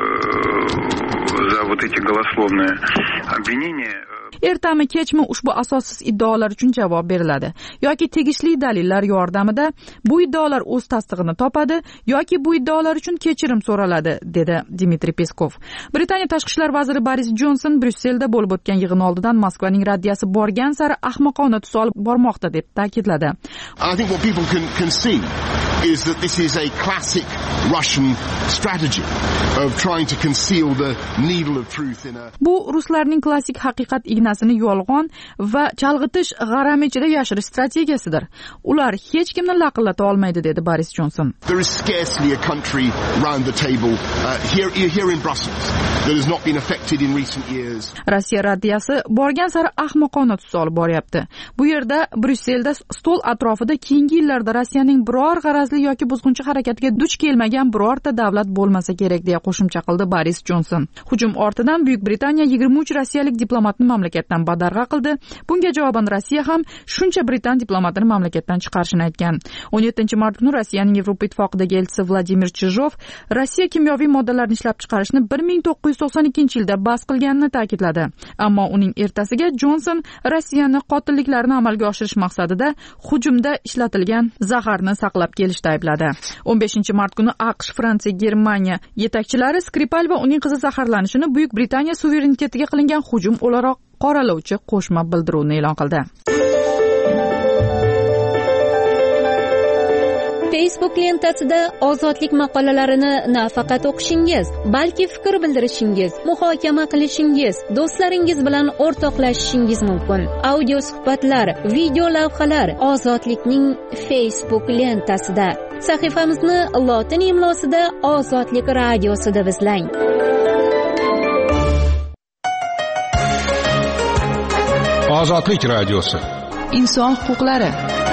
за вот эти голословные обвинения. Ertami kechmi ushbu asossiz iddaolar uchun javob beriladi. Yoki tegishli dalillar yordamida bu iddaolar o'z tasdig'ini topadi, yoki bu iddaolar uchun kechirim so'raladi, dedi Dmitriy Peskov. Britaniya tashqi ishlar vaziri Boris Johnson Bryusselda bo'lib o'tgan yig'in oldidan Moskvaning raddiyasi borgan sari ahmoqona tus olib bormoqda deb ta'kidladi. I think what people can see is that this is a classic Russian strategy of trying to conceal the needle of truth in a. Bu ruslarning klassik haqiqat ignasini yolg'on va chalg'itish g'arami ichida yashirish strategiyasidir. Ular hech kimni laqillata olmaydi, dedi Boris Johnson. There is scarcely a country round the table here in Brussels that has not been affected in recent years. Rossiya raddiyasi borgan sari ahmoqona tus olib boryapti. Bu yerda Bryusselda stol atrofida keyingi yillarda Rossiyaning biror g'arazli yoki buzg'unchi harakatiga duch kelmagan birorta davlat bo'lmasa kerak, deya qo'shimcha qildi Boris Johnson. Hujum ortidan Buyuk Britaniya 23 rossiyalik diplomatni mamlakatdan badarg'a qildi. Bunga javoban Rossiya ham shuncha Britan diplomatini mamlakatdan chiqarishini aytgan. 17-mart kuni Rossiyaning Yevropa ittifoqidagi elchisi Vladimir Chizhov Rossiya kimyoviy moddalarni ishlab chiqarishni 1992-yilda bas qilganini ta'kidladi. Ammo uning ertasiga Johnson Rossiyani qotilliklarni amalga oshirish maqsadida hujumda ishlatilgan zaharni saqlab kelishda aybladi. 15-mart kuni AQSh, Fransiya, Germaniya yetakchilari Skripal va uning qizi zaharlanishini Buyuk Britaniya suverenitetiga qilingan hujum o'laroq qoralovchi qo'shma bildiruvni e'lon qildi. Facebook lentasida ozodlik maqolalarini nafaqat o'qishingiz, balki fikr bildirishingiz, muhokama qilishingiz, do'stlaringiz bilan o'rtoqlashishingiz mumkin. Audio suhbatlar, video lavhalar Ozodlikning Facebook lentasida. Sahifamizni lotin imlosida Ozodlik radiosi deb izlang. Ozodlik radiosi. Inson huquqlari.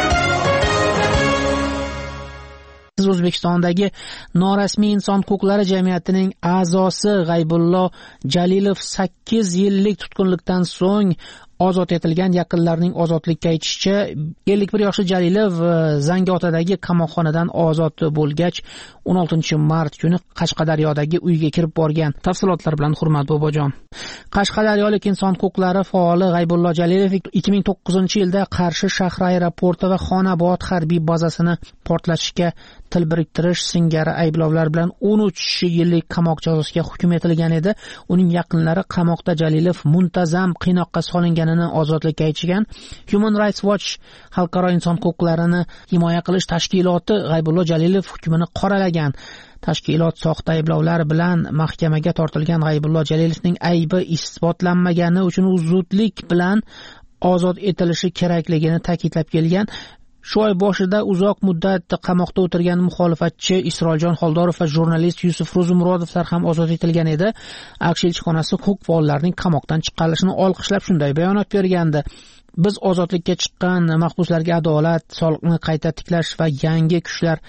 O'zbekistondagi norasmiy inson huquqlari jamiyatining a'zosi G'aybullo Jalilov 8 yillik tutqunlikdan so'ng ozod etilgan. Yaqinlarining ozodlikka aytishicha, 51 yoshli Jalilov Zangiotadagi qamoqxonadan ozod bo'lgach 16-mart kuni Qashqadaryodagi uyga kirib borgan. Tafsilotlar bilan Hurmat Bobojon. Qashqadaryolik inson huquqlari faoli G'aybullo Jalilov 2009-yilda Qarshi shahri aeroporti va Xonobod harbiy bazasini portlatishga til biriktirish singari ayblovlar bilan 13 yillik qamoq jazosiga hukm etilgan edi. Uning yaqinlari qamoqda Jalilov muntazam qiynoqqa solinganini ozodlikka aytishgan. Human Rights Watch xalqaro inson huquqlarini himoya qilish tashkiloti G'aybullo Jalilov hukmini qoralagan. Tashkilot soxta ayblovlar bilan mahkamaga tortilgan G'aybullo Jalilovning aybi isbotlanmagani uchun u zudlik bilan ozod etilishi kerakligini ta'kidlab kelgan. Shu oy boshida uzoq muddat qamoqda o'tirgan muxolifatchi Isroiljon Xoldorov va jurnalist Yusuf Ro'zimurodovlar ham ozod etilgan edi. AQSh elchixonasi huquq faollarining qamoqdan chiqarilishini olqishlab shunday bayonot bergandi. Biz ozodlikka chiqqan mahbuslarga adolat, sog'liqni qayta tiklash va yangi kuchlar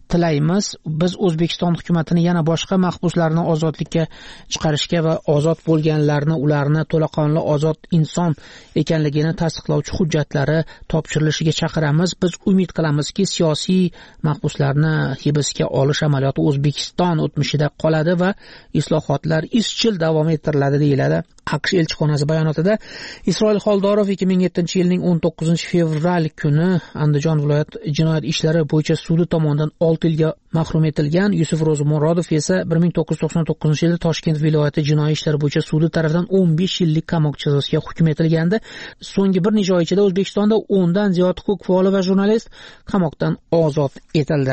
tilaymiz. Biz O'zbekiston hukumatini yana boshqa mahbuslarni ozodlikka chiqarishga va ozod bo'lganlarni ularni to'laqonli ozod inson ekanligini tasdiqlovchi hujjatlari topshirilishiga chaqiramiz. Biz umid qilamizki, siyosiy mahbuslarni hibsga olish amaliyoti O'zbekiston o'tmishida qoladi va islohotlar izchil davom ettiriladi deyiladi AQSh elchixonasi bayonotida. Isroil Xoldorov 2007-yilning 19-fevral kuni Andijon viloyat jinoyat ishlari bo'yicha sudi tomonidan 6 yilga mahrum etilgan. Yusuf Ro'zmurodov esa 1999-yilda Toshkent viloyati jinoiy ishlar bo'yicha sudi tomonidan 15 yillik qamoq jazosiga hukm etilgandi. So'nggi bir necha oy ichida O'zbekistonda 10 dan ziyod huquq faoli va jurnalist qamoqdan ozod etildi.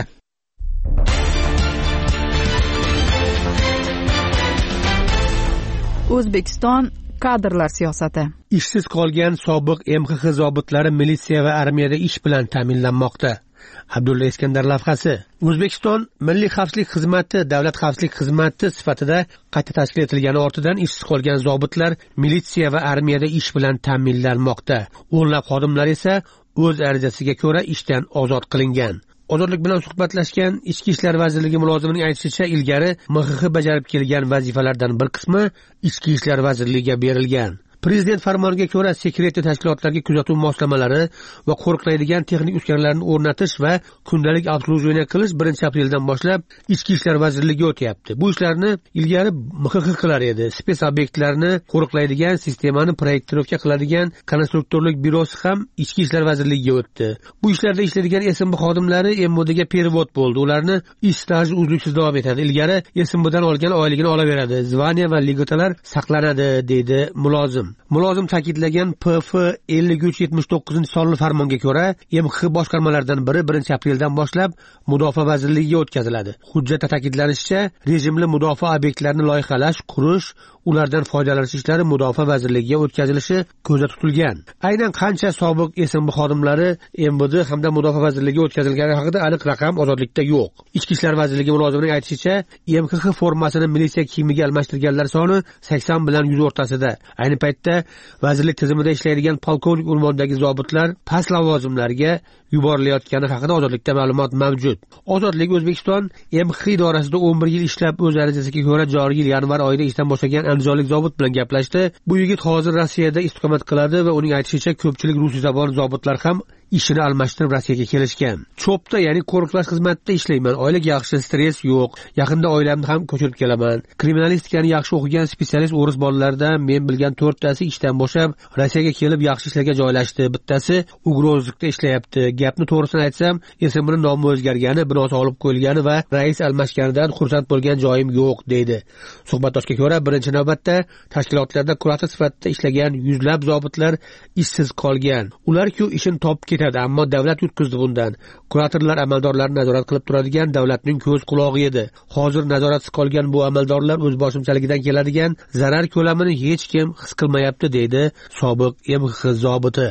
O'zbekiston kadrlar siyosati. Ishsiz qolgan sobiq MXX zobitlari militsiya va armiyada ish bilan ta'minlanmoqda. Abdulla Iskandar lavhasi. O'zbekiston Milliy xavfsizlik xizmati davlat xavfsizlik xizmati sifatida qayta tashkil etilgani ortidan ishsiz qolgan zobitlar militsiya va armiyada ish bilan ta'minlanmoqda. O'nlab xodimlar esa o'z arizasiga ko'ra ishdan ozod qilingan. Ozodlik bilan suhbatlashgan Ichki ishlar vazirligi mulozimining aytishicha, ilgari MXX bajarib kelgan vazifalardan bir qismi Ichki ishlar vazirligiga berilgan. Prezident farmoniga ko'ra sekretli tashkilotlarga kuzatuv moslamalari va qo'riqlaydigan texnik uskunalarni o'rnatish va kundalik obslujiya qilish 1-apreldan boshlab Ichki ishlar vazirligiga o'tyapti. Bu ishlarni ilgari MXX qilar edi. Spes obyektlarni qo'riqlaydigan sistemani proyektirovka qiladigan konstruktorlik byurosi ham Ichki ishlar vazirligiga o'tdi. Bu ishlarda ishlaydigan SMB xodimlari MODga perevod bo'ldi. Ularni ish staji uzluksiz davom etadi. Ilgari SMBdan olgan oyligini olaveradi. Zvaniya va ligotalar saqlanadi, deydi mulozim. Mulozim ta'kidlagan PF 5379-sonli farmonga ko'ra, MXX boshqarmalaridan biri 1-apreldan boshlab Mudofaa vazirligiga o'tkaziladi. Hujjatda ta'kidlanishicha, rejimli mudofaa obyektlarini loyihalash, qurish, ulardan foydalanish ishlari Mudofaa vazirligiga o'tkazilishi ko'zda tutilgan. Aynan qancha sobiq SMB xodimlari MBD hamda Mudofaa vazirligiga o'tkazilgani haqida aniq raqam ozodlikda yo'q. Ichki ishlar vazirligi mulozimining aytishicha, MXX formasini militsiya kiyimiga almashtirganlar soni 80 bilan 100 o'rtasida. Ayni paytda vazirlik tizimida ishlaydigan polkovnik unvonidagi zobitlar past lavozimlarga yuborilayotgani haqida ozodlikda ma'lumot mavjud. Ozodlik O'zbekiston MXX idorasida 11 yil ishlab o'z arizasiga ko'ra joriy yil yanvar oyida ishdan boshlagan andijonlik zobit bilan gaplashdi. Bu yigit hozir Rossiyada istiqomat qiladi va uning aytishicha, ko'pchilik rus zabon zobitlar ham ishini almashtirib Rossiyaga kelishgan. Chopda, ya'ni qo'riqlash xizmatida ishlayman. Oilaga yaxshi, stress yo'q. Yaqinda oilamni ham ko'chirib kelaman. Kriminalistikani yaxshi o'qigan specialist o'ris bolalardan men bilgan 4 tasi ishdan bo'shab Rossiyaga kelib yaxshi ishlarga joylashdi. Bittasi Ugrozlikda ishlayapti. Gapni to'g'risini aytsam, esimning nomi o'zgargani, binosi olib qo'yilgani va rais almashganidan xursand bo'lgan joyim yo'q, deydi. Suhbatdoshga ko'ra, birinchi navbatda tashkilotlarda kurator sifatida ishlagan yuzlab zobitlar ishsiz qolgan. Ular-ku ishini topib ketadi, ammo davlat yutqizdi bundan. Kuratorlar amaldorlarni nazorat qilib turadigan davlatning ko'z qulog'i edi. Hozir nazoratsiz qolgan bu amaldorlar o'z boshimchaligidan keladigan zarar ko'lamini hech kim his qilmayapti, deydi sobiq MXX zobiti.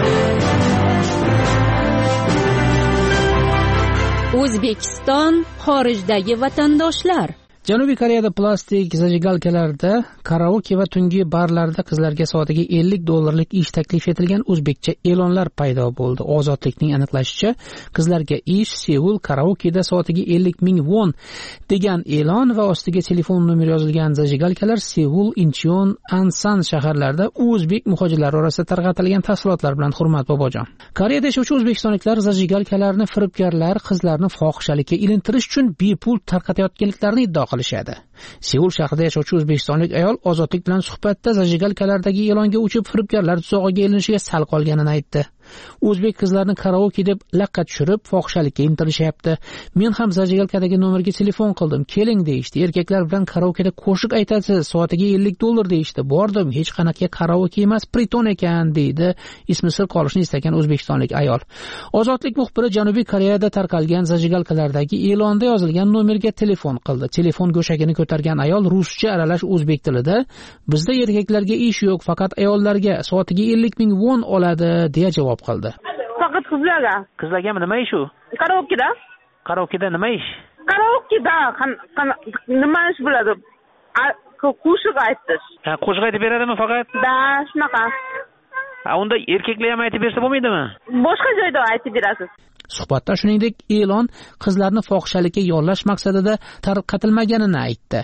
O'zbekiston xorijdagi vatandoshlar. Janubiy Koreyada plastik zajigalkalarda, karaoke va tungi barlarda qizlarga soatiga $50 ish taklif etilgan o'zbekcha e'lonlar paydo bo'ldi. Ozodlikning aniqlashicha, qizlarga ish Seul karaokeda soatiga 50,000 won degan e'lon va ostiga telefon nomeri yozilgan zajigalkalar Seul, Incheon, Ansan shaharlarida o'zbek muhojirlari orasida tarqatilgan tafsilotlar bilan Hurmat Bobojon. Koreyada yashovchi o'zbekistonliklar zajigalkalarni firibgarlar qizlarni fohishalikka ilintirish uchun bepul tarqatayotganliklarini iddao qilishadi. Seul shahrida yashovchi o'zbekistonlik ayol ozodlik bilan suhbatda zajigalkalardagi e'longa uchib firibgarlar tuzog'iga ilinishiga sal qolganini aytdi. O'zbek qizlarni karaoke deb laqqa tushirib fohishalikka intilishyapti. Men ham zajigalkadagi nomerga telefon qildim. Keling deyishdi. Erkaklar bilan karaokeda qo'shiq aytasiz, soatiga $50 deyishdi. Bordim, hech qanaqa karaoke emas, priton ekan, deydi ismi sir qolishni istagan o'zbekistonlik ayol. Ozodlik muxbiri Janubiy Koreyada tarqalgan zajigalkalardagi e'londa yozilgan nomerga telefon qildi. Telefon go'shagini ko'targan ayol ruscha aralash o'zbek tilida bizda erkaklarga ish yo'q, faqat ayollarga soatiga 50,000 won oladi deya javob qildi. Faqat qizlarga. Qizlarga nima ish u? Karaokeda. Karaokeda nima ish? Karaokeda nima ish bo'ladi? Qo'shiq aytish. Ha, qo'shiq aytib beradimi faqat? Da, shunaqa. Unda erkaklar ham aytib bersa bo'lmaydimi? Boshqa joyda aytib berasiz. Suhbatda shuningdek e'lon qizlarni fohishalikka yollash maqsadida tarqatilmaganini aytdi.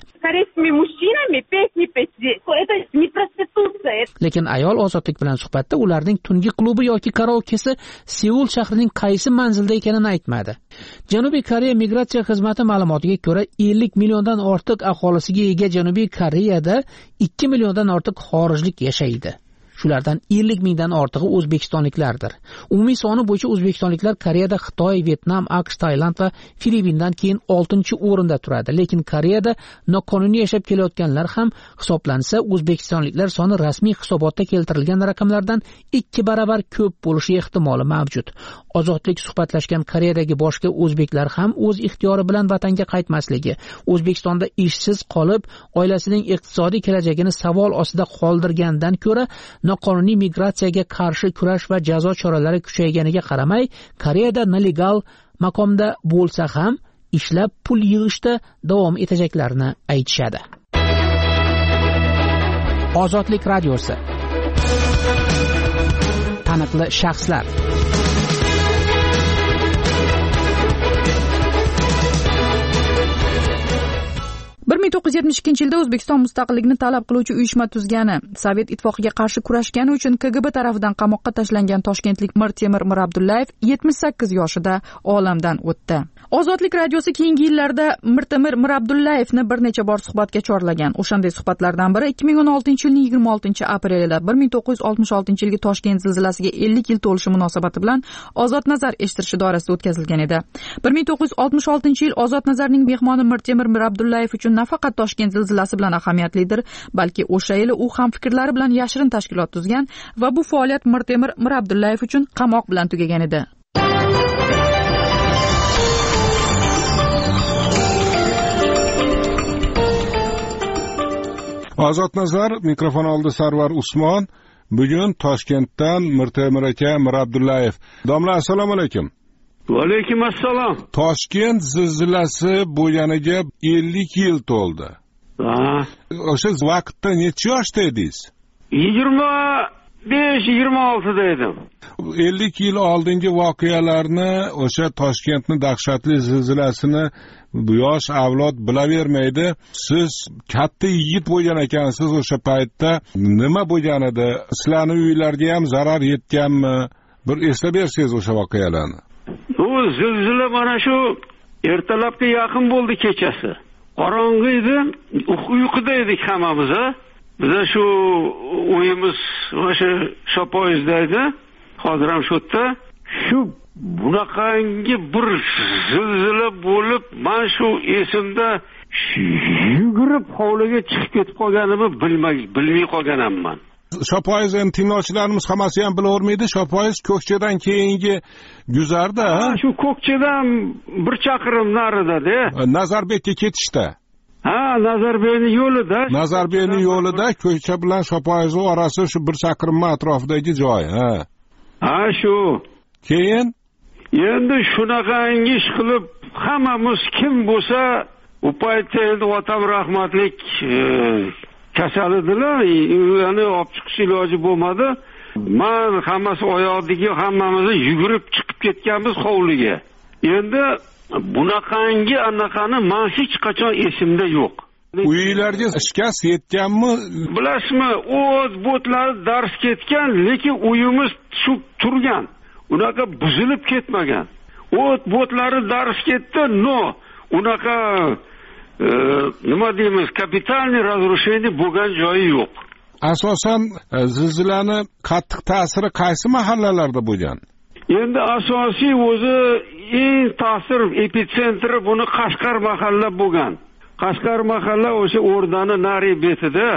Lekin ayol ozodlik bilan suhbatda ularning tungi klubi yoki karaokesi Seul shahrining qaysi manzilda ekanini aytmadi. Janubiy Koreya migratsiya xizmati ma'lumotiga ko'ra 50 milliondan ortiq aholisiga ega Janubiy Koreyada 2 milliondan ortiq xorijlik yashaydi. Shulardan 50 mingdan ortig'i o'zbekistonliklardir. Umumiy soni bo'yicha o'zbekistonliklar Koreyada Xitoy, Vyetnam, AQSh, Tailand va Filippindan keyin 6-o'rinda turadi. Lekin Koreyada noqonuniy yashab kelayotganlar ham hisoblansa, o'zbekistonliklar soni rasmiy hisobotda keltirilgan raqamlardan 2 barobar ko'p bo'lishi ehtimoli mavjud. Ozodlik suhbatlashgan Koreyadagi boshqa o'zbeklar ham o'z ixtiyori bilan vatanga qaytmasligi, O'zbekistonda ishsiz qolib, oilasining iqtisodiy kelajagini savol ostida qoldirgandan ko'ra noqonuniy migratsiyaga qarshi kurash va jazo choralari kuchayganiga qaramay, Koreyada nelegal maqomda bo'lsa ham ishlab pul yig'ishda davom etajaklarini aytishadi. Ozodlik radiosi. Taniqli shaxslar. 1972 yilda O'zbekiston mustaqillikni talab qiluvchi uyushma tuzgani, Sovet ittifoqiga qarshi kurashgani uchun KGB tarafidan qamoqqa tashlangan toshkentlik Mirtemir Mirabdullayev 78 yoshida olamdan o'tdi. Ozodlik radiosi keyingi yillarda Mirtemir Mirabdullayevni bir necha bor suhbatga chorlagan. O'shanday suhbatlardan biri 2016-yilning 26-aprelida 1966-yilgi Toshkent zilzilasiga 50 yil to'lishi munosabati bilan Ozod nazar eshittirishi doirasida o'tkazilgan edi. 1966-yil Ozod nazarning mehmoni Mirtemir Mirabdullayev uchun nafaqat Toshkent zilzilasi bilan ahamiyatlidir, balki o'sha yili u ham fikrlari bilan yashirin tashkilot tuzgan va bu faoliyat Mirtemir Mirabdullayev uchun qamoq bilan tugagan edi. Ozod nazar, mikrofon oldi Sarvar Usmon. Bugun Toshkentdan Mirtemir aka Mirabdullayev. Domla, assalomu alaykum. Va alaykum assalom. Toshkent zilzilasi bo'lganiga 50 yil to'ldi. O'sha vaqtda necha yoshda edingiz? 25-26 da edim. 50 yil oldingi voqealarni, o'sha Toshkentning dahshatli zilzilasini yosh avlod bilavermaydi. Siz katta yigit bo'lgan ekansiz o'sha paytda. Nima bo'lgan edi? Sizlarning uylarga ham zarar yetganmi? Bir eslab bersangiz o'sha voqealarni. Bu zilzila mana shu ertalabga yaqin bo'ldi kechasi. Qorong'i edi, uyquda edik hammamiz. Biza shu uyimiz o'sha Shopoyizda edi. Hozir ham shu yerda. Shu bunaqangi bir zilzila bo'lib, men shu esimda yugurib hovliga chiqib ketib qolganimni bilmay qolganman. Shopoyiz ham tinglovchilarimiz hammasi ham bilavermaydi. Shopoyiz Ko'kchadan keyingi guzarda. Shu Ko'kchadan bir chaqirim narida-da. Nazarbekka ketishda. Nazarbekning yo'lida. Nazarbekning yo'lida Ko'kcha bilan Shopoyiz orasi shu bir chaqirim atrofidagi joy, shu. Keyin endi shunaqangi ish qilib hammamiz kim bo'lsa, u paytda endi otam rahmatlik kasal edilar, ya'ni olib chiqish iloji bo'lmadi. Men hammasi oyoqdagi hammamiz yugurib chiqib ketganmiz hovliga. Endi bunaqangi anaqani men hech qachon esimda yo'q. Uylarga shikast yetganmi? Bilasizmi, o't bo'tlari dars ketgan, lekin uyimiz shu turgan. Unaqa buzilib ketmagan. O't bo'tlari dars ketdi, unaqa nima deymiz, kapitalniy razrusheniya bo'lgan joyi yo'q. Asosan zilzilani qattiq ta'siri qaysi mahallalarda bo'lgan? Endi asosiy o'zi eng ta'sir epitsentri buni Qashqar mahalla bo'lgan. Qashqar mahalla o'sha O'rdani nari betida.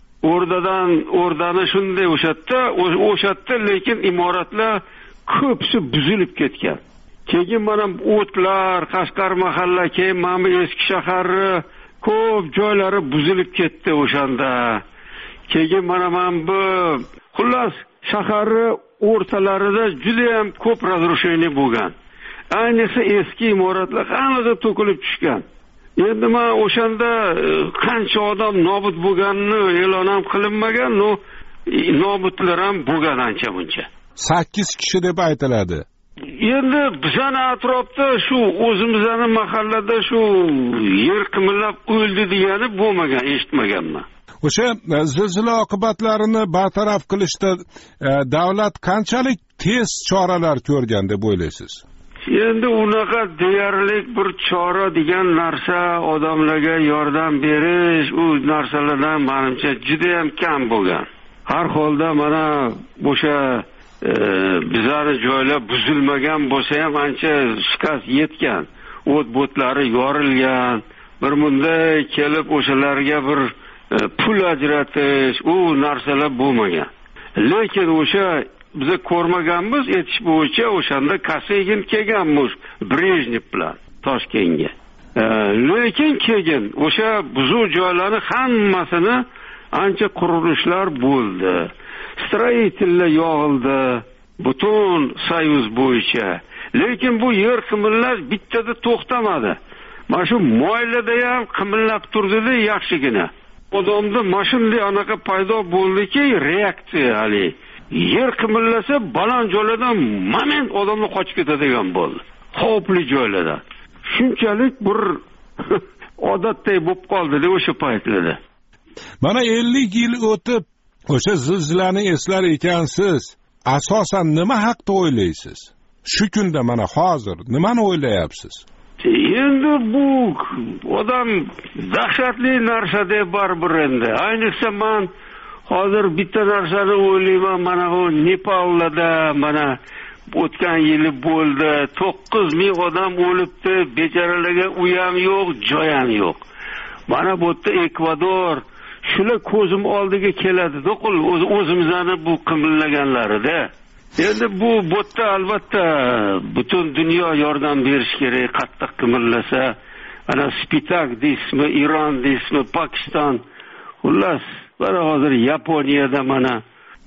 O'rdani shunday o'shatda lekin imoratlar ko'psi buzilib ketgan. Keyin mana o'tlar, Qashqar mahalla, keyin mana eski shahari ko'p joylari buzilib ketdi o'shanda. Keyin mana bu xullas shaharni o'rtalarida juda ham ko'p razrusheniya bo'lgan. Ayniqsa eski imoratlar hammasi to'kilib tushgan. Endi men o'shanda qancha odam nobud bo'lganini e'lon ham qilinmagan, nobudlar ham bo'lgan ancha-muncha. 8 kishi deb aytiladi. endi bizani atrofda shu o'zimizni mahallada shu yer qimirlab o'ldi degani bo'lmagan, eshitmaganman. O'sha zilzila oqibatlarini bartaraf qilishda davlat qanchalik tez choralar ko'rgan deb o'ylaysiz? Endi unaqa deyarli bir chora degan narsa, odamlarga yordam berish, u narsalardan menimcha juda ham kam bo'lgan. Har holda mana o'sha bizning joylar buzilmagan bo'lsa ham ancha shikast yetgan. O't-bo'tlari yorilgan. Bir bunday kelib o'shalarga bir pul ajratish, u narsalar bo'lmagan. Lekin o'sha biz ko'rmaganmiz, aytish bo'yicha o'shanda Kosygin kelganmiz Brejnev bilan Toshkentga. Lekin keyin o'sha buzuq joylarni hammasini ancha qurilishlar bo'ldi. Stroyitellar yog'ildi butun Soyuz bo'yicha. Lekin bu yer qimirlash bittada to'xtamadi. Mana shu moylada ham qimirlab turdi-da yaxshigina. Odamda mashinali anaqa paydo bo'ldiki, reaksiya hali. Yer qimirlasa baland joylardan moment odamlar qochib ketadigan bo'ldi. Xavfli joylardan. Shunchalik bir odatday bo'lib qoldi o'sha paytlarda. Mana 50 yil o'tib, o'sha zilzilani eslar ekansiz. Asosan nima haqda o'ylaysiz? Shu kunda mana hozir nimani o'ylayapsiz? Endi bu odam dahshatli narsa deb baribir endi. Ayniqsa men hozir bitta narsani o'ylayman, mana bu Nepalda mana o'tgan yili bo'ldi. 9000 odam o'libdi, bechoralarga uy ham yo'q, joy ham yo'q. Mana bu yerda Ekvador shular ko'zim oldiga keladi, do'qil o'zimizning bu qimirlaganlarida. Endi bu yerda albatta butun dunyo yordam berish kerak, qattiq qimirlasa. Ana Spitak deysizmi, Iron deysizmi, Pokiston, xullas, mana hozir Yaponiyada mana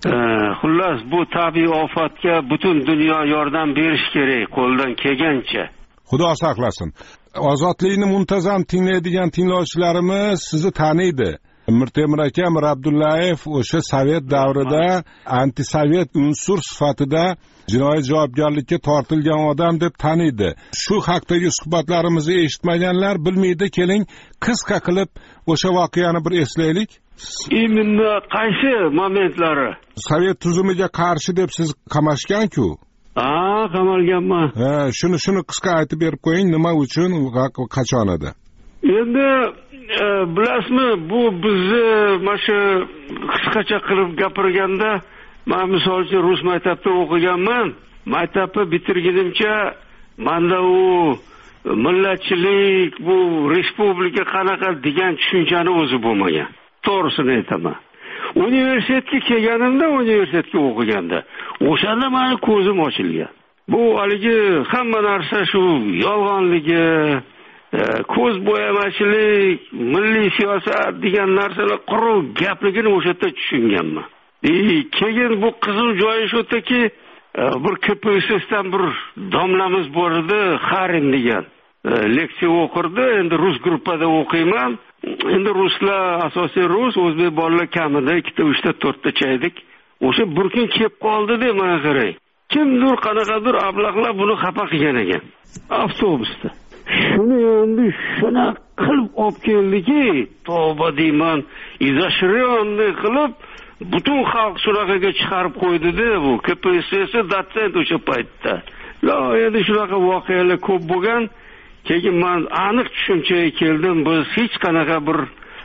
xullas bu tabiiy ofatga butun dunyo yordam berish kerak qo'ldan kelgancha. Xudo saqlasin. Ozodlikni muntazam tinglaydigan tinglovchilarimiz sizni taniydi. Mirtemir aka Abdullayev o'sha Sovet davrida antisovet unsur sifatida jinoiy javobgarlikka tortilgan odam deb taniydi. Shu haqdagi suhbatlarimizni eshitmaganlar bilmaydi. Keling, qisqa qilib o'sha voqeani bir eslaylik. Imенно qaysi momentlari? Sovet tuzumiga qarshi deb siz qamashgan-ku. Qamalganman. Shuni qisqa aytib berib qo'ying, nima uchun, qachon edi? Endi bilasizmi, bu bizni mana shu qisqacha qilib gapirganda, men misol uchun rus maktabida o'qiganman. Maktabni bitirgunimcha menda u millatchilik, bu respublika qanaqa degan tushunchani o'zi bo'lmagan. To'g'risini aytaman. Universitetga kelganimda, universitetga o'qiganda, o'shanda meni ko'zim ochilgan. Bu haligi hamma narsa shu yolg'onligi, ko'z bo'yamachilik, milliy siyosat degan narsalar quruq gapligini o'sha yerda tushunganman. Keyin bu qizil joyi shu yerdaki, bir KPSSdan bir domlamiz bor edi, Xarin degan. Leksiya o'qirdi, endi rus gruppada o'qiyman. Endi ruslar asosiy rus, o'zbek bolalar kamida 2 ta 4 ta chaydik. O'sha bir kun kelib qoldi-da, mana qarang. Kimdir qanaqadir ablaqlar buni xafa qilgan ekan avtobusda. Shuni endi shuna qilib olib keldiki, tavba deyman, izashiriyonni qilib butun xalq shunaqaga chiqarib qo'ydi-da, bu KPSS dotsent o'sha paytda. Endi shunaqa voqealar ko'p bo'lgan. Keyin men aniq tushunchaga keldim, biz hech qanaqa bir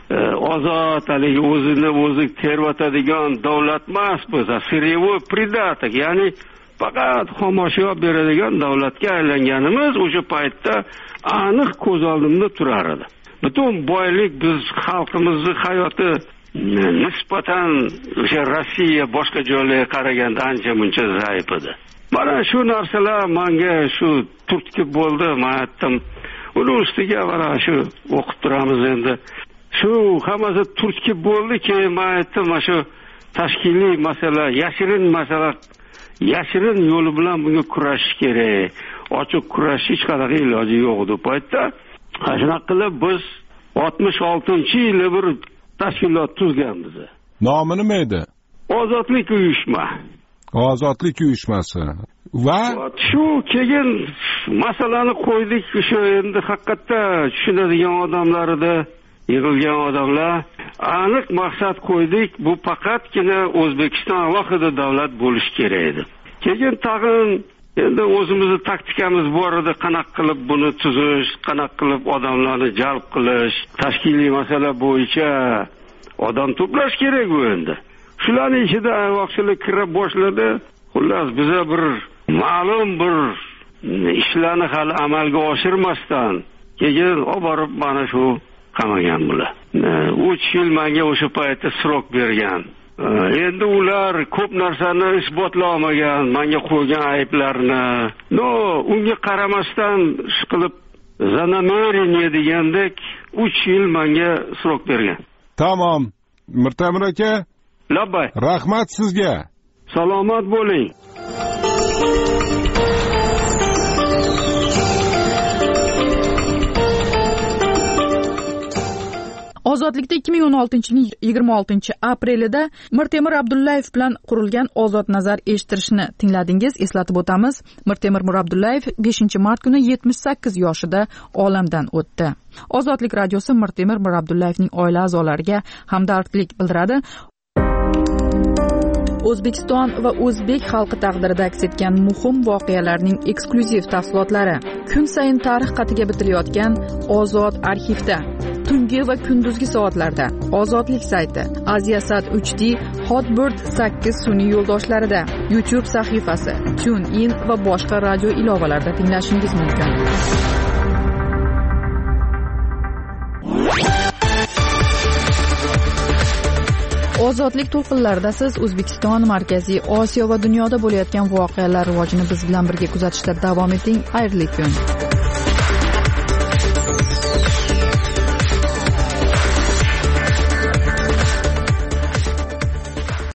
ozod haligi o'zini o'zi tervatadigan davlat emas, biz siryevoy pridatak, ya'ni faqat xomashyo beradigan davlatga aylanganimiz o'sha paytda aniq ko'z oldimda turar edi. Butun boylik biz xalqimizning hayoti nisbatan o'sha Rossiya boshqa joylarga qaraganda ancha-muncha zaif edi. Mana shu narsalar menga shu turtki bo'ldi, men aytdim. Uni ustiga mana shu o'qib turamiz endi. Shu hammasi turtki bo'ldi, keyin men aytdim, mana shu tashkiliy masala, yashirin yo'li bilan bunga kurashish kerak. Ochiq kurash hech qanaqa iloji yo'q edi paytda. Shunaqa qilib biz 66-yilda bir tashkilot tuzganmiz. Nomi nima edi? Ozodlik uyushma. ozodlik uyushmasi va shu keyin masalani qo'ydik. O'sha endi haqiqatda tushunadigan odamlar edi, yig'ilgan odamlar aniq maqsad qo'ydik. Bu faqatgina O'zbekiston alohida davlat bo'lishi kerak edi. Keyin tag'in endi o'zimizni taktikamiz bor edi, qanaqa qilib buni tuzish, qanaqa qilib odamlarni jalb qilish, tashkiliy masala bo'yicha odam to'plash kerak bu endi. Shularning ichida ayvoqchilik kirib boshladi. Xullas biza bir ma'lum bir ishlarni hali amalga oshirmasdan keyin olib borib mana shu qamagan bular. 3 yil menga o'sha paytda srok bergan. Endi ular ko'p narsani isbotlay olmagan, menga qo'ygan ayblarni. Unga qaramasdan ish qilib zanameriya degandek 3 yil menga srok bergan. Tamom. Mirtemir aka, labbay. Rahmat sizga. Salomat bo'ling. Ozodlikda 2016-yilning 26-aprelida Mirtemir Abdullayev bilan qurilgan Ozod nazar eshittirishni tingladingiz. Eslatib o'tamiz, Mirtemir Abdullayev 5-mart kuni 78 yoshida olamdan o'tdi. Ozodlik radiosi Mirtemir Abdullayevning oila a'zolariga hamdardlik bildiradi. O'zbekiston va o'zbek xalqi taqdirida aks etgan muhim voqealarning eksklyuziv tafsilotlari kun sayin tarix qatiga bitilayotgan Ozod arxivda, tungi va kunduzgi soatlarda, Ozodlik sayti, Aziasat 3D, Hotbird 8 sun'iy yo'ldoshlarida, YouTube sahifasi, TuneIn va boshqa radio ilovalarida tinglashingiz mumkin. Ozodlik to'lqinlarida siz O'zbekiston, Markaziy Osiyo va dunyoda bo'layotgan voqealar rivojini biz bilan birga kuzatishda davom eting. Xayrli kun.